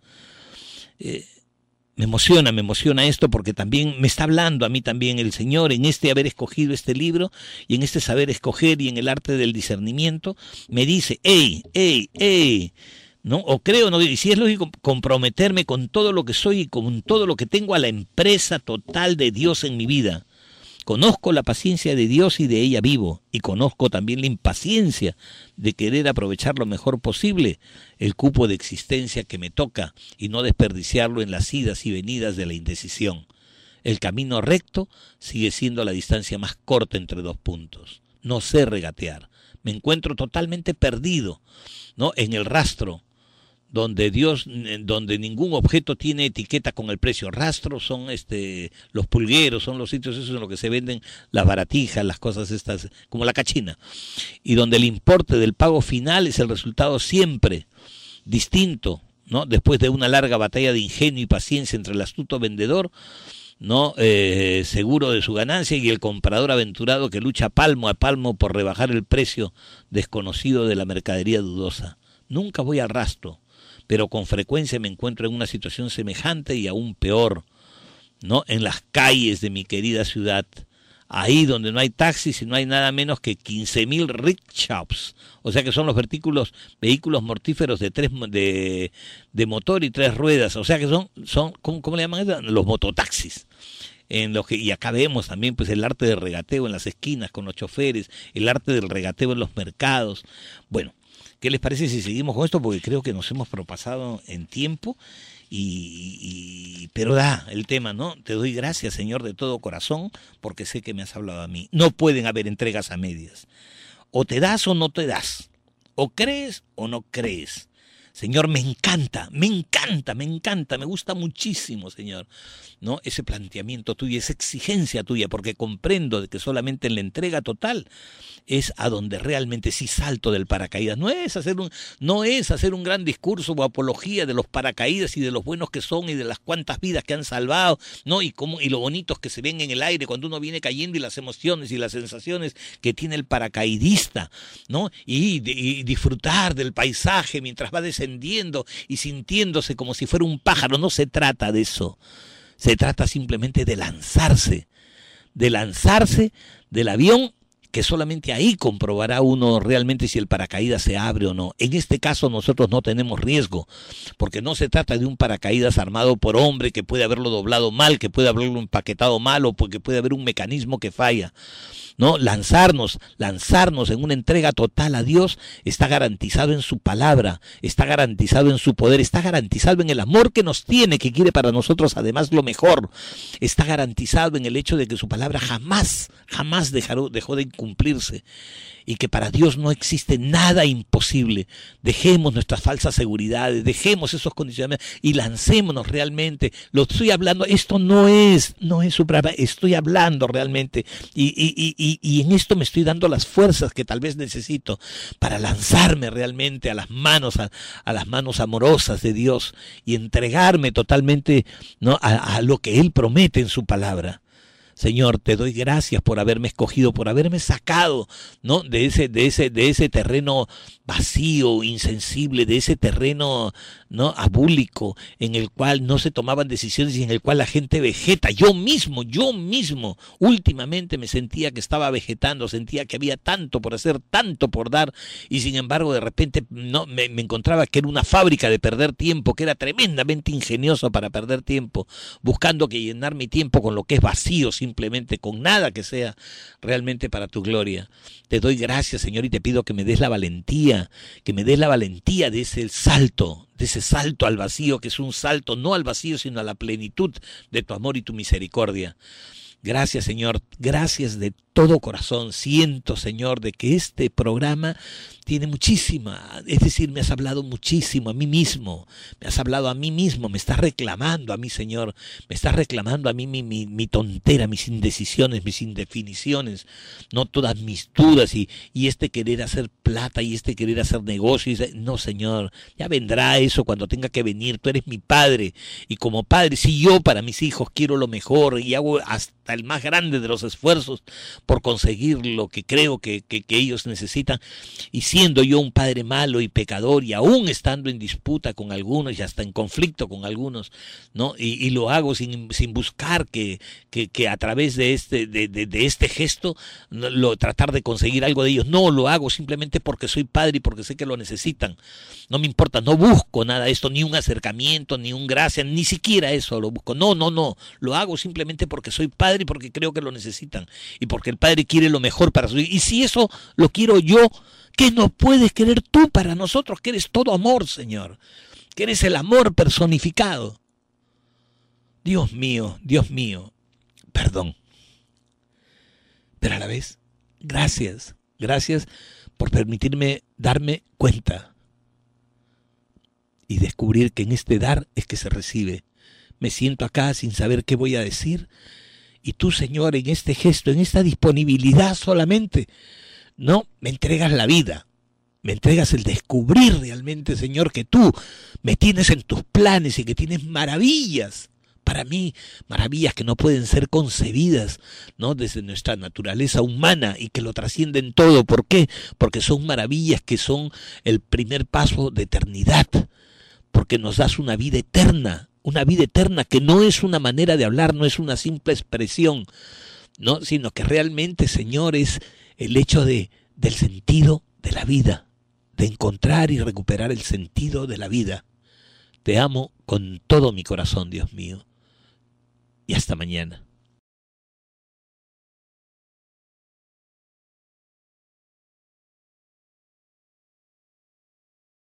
Me emociona esto porque también me está hablando a mí también el Señor en este haber escogido este libro y en este saber escoger y en el arte del discernimiento. Me dice, hey, ¿no? O creo, ¿no? Y si es lógico, comprometerme con todo lo que soy y con todo lo que tengo a la empresa total de Dios en mi vida. Conozco la paciencia de Dios y de ella vivo, y conozco también la impaciencia de querer aprovechar lo mejor posible el cupo de existencia que me toca y no desperdiciarlo en las idas y venidas de la indecisión. El camino recto sigue siendo la distancia más corta entre dos puntos. No sé regatear, me encuentro totalmente perdido, ¿no? En el rastro, donde ningún objeto tiene etiqueta con el precio. Rastros son los pulgueros, son los sitios esos en los que se venden las baratijas, las cosas estas, como la cachina, y donde el importe del pago final es el resultado siempre distinto, ¿no? Después de una larga batalla de ingenio y paciencia entre el astuto vendedor, ¿no? Seguro de su ganancia, y el comprador aventurado que lucha palmo a palmo por rebajar el precio desconocido de la mercadería dudosa. Nunca voy al rastro, pero con frecuencia me encuentro en una situación semejante y aún peor, ¿no? En las calles de mi querida ciudad, ahí donde no hay taxis y no hay nada menos que 15.000 rickshaws, o sea que son los vehículos mortíferos de motor y 3 ruedas, o sea que son ¿cómo le llaman eso? Los mototaxis. Y acá vemos también pues el arte del regateo en las esquinas con los choferes, el arte del regateo en los mercados. Bueno, ¿qué les parece si seguimos con esto? Porque creo que nos hemos propasado en tiempo, pero da el tema, ¿no? Te doy gracias, Señor, de todo corazón, porque sé que me has hablado a mí. No pueden haber entregas a medias. O te das o no te das. O crees o no crees. Señor, me encanta, me gusta muchísimo, Señor, ¿no? Ese planteamiento tuyo, esa exigencia tuya, porque comprendo de que solamente en la entrega total es a donde realmente sí salto del paracaídas. No es hacer un gran discurso o apología de los paracaídas y de los buenos que son y de las cuantas vidas que han salvado, ¿no? Y lo bonitos que se ven en el aire cuando uno viene cayendo y las emociones y las sensaciones que tiene el paracaidista, ¿no? Y disfrutar del paisaje mientras va descendiendo y sintiéndose como si fuera un pájaro. No se trata de eso. Se trata simplemente de lanzarse del avión, que solamente ahí comprobará uno realmente si el paracaídas se abre o no. En este caso nosotros no tenemos riesgo, porque no se trata de un paracaídas armado por hombre que puede haberlo doblado mal, que puede haberlo empaquetado mal o porque puede haber un mecanismo que falla. No, lanzarnos en una entrega total a Dios está garantizado en su palabra, está garantizado en su poder, está garantizado en el amor que nos tiene, que quiere para nosotros además lo mejor, está garantizado en el hecho de que su palabra jamás dejó de cumplirse, y que para Dios no existe nada imposible. Dejemos nuestras falsas seguridades, dejemos esos condicionamientos y lancémonos realmente. Lo estoy hablando, esto no es su palabra, estoy hablando realmente y en esto me estoy dando las fuerzas que tal vez necesito para lanzarme realmente a las manos amorosas de Dios y entregarme totalmente, ¿no?, a lo que Él promete en su palabra. Señor, te doy gracias por haberme escogido, por haberme sacado, ¿no?, de ese terreno vacío, insensible, de ese terreno, ¿no?, abúlico, en el cual no se tomaban decisiones y en el cual la gente vegeta. Yo mismo, últimamente me sentía que estaba vegetando, sentía que había tanto por hacer, tanto por dar, y sin embargo de repente no me encontraba que era una fábrica de perder tiempo, que era tremendamente ingenioso para perder tiempo, buscando que llenar mi tiempo con lo que es vacío, simplemente con nada que sea realmente para tu gloria. Te doy gracias, Señor, y te pido que me des la valentía de ese salto al vacío, que es un salto no al vacío, sino a la plenitud de tu amor y tu misericordia. Gracias, Señor, gracias de todo corazón. Siento, Señor, de que este programa tiene es decir, me has hablado muchísimo a mí mismo, me estás reclamando a mí, Señor, me estás reclamando a mí mi tontera, mis indecisiones, mis indefiniciones, no todas mis dudas y este querer hacer plata y este querer hacer negocios. No, Señor, ya vendrá eso cuando tenga que venir. Tú eres mi Padre y como Padre, si yo para mis hijos quiero lo mejor y hago hasta el más grande de los esfuerzos por conseguir lo que creo que ellos necesitan, y siendo yo un padre malo y pecador y aún estando en disputa con algunos y hasta en conflicto con algunos, ¿no? Y lo hago sin buscar que a través de este gesto tratar de conseguir algo de ellos. No, lo hago simplemente porque soy padre y porque sé que lo necesitan. No me importa, no busco nada de esto, ni un acercamiento, ni un gracia, ni siquiera eso lo busco. No, lo hago simplemente porque soy padre y porque creo que lo necesitan y porque el Padre quiere lo mejor para su hijo. Y si eso lo quiero yo, ¿qué no puedes querer tú para nosotros, que eres todo amor, Señor? Que eres el amor personificado. Dios mío, perdón. Pero a la vez, gracias por permitirme darme cuenta y descubrir que en este dar es que se recibe. Me siento acá sin saber qué voy a decir, y tú, Señor, en este gesto, en esta disponibilidad solamente, no, me entregas la vida, me entregas el descubrir realmente, Señor, que tú me tienes en tus planes y que tienes maravillas para mí, maravillas que no pueden ser concebidas, ¿no?, desde nuestra naturaleza humana y que lo trascienden todo. ¿Por qué? Porque son maravillas que son el primer paso de eternidad, porque nos das una vida eterna que no es una manera de hablar, no es una simple expresión, ¿no?, sino que realmente, Señor, es el hecho del sentido de la vida, de encontrar y recuperar el sentido de la vida. Te amo con todo mi corazón, Dios mío, y hasta mañana.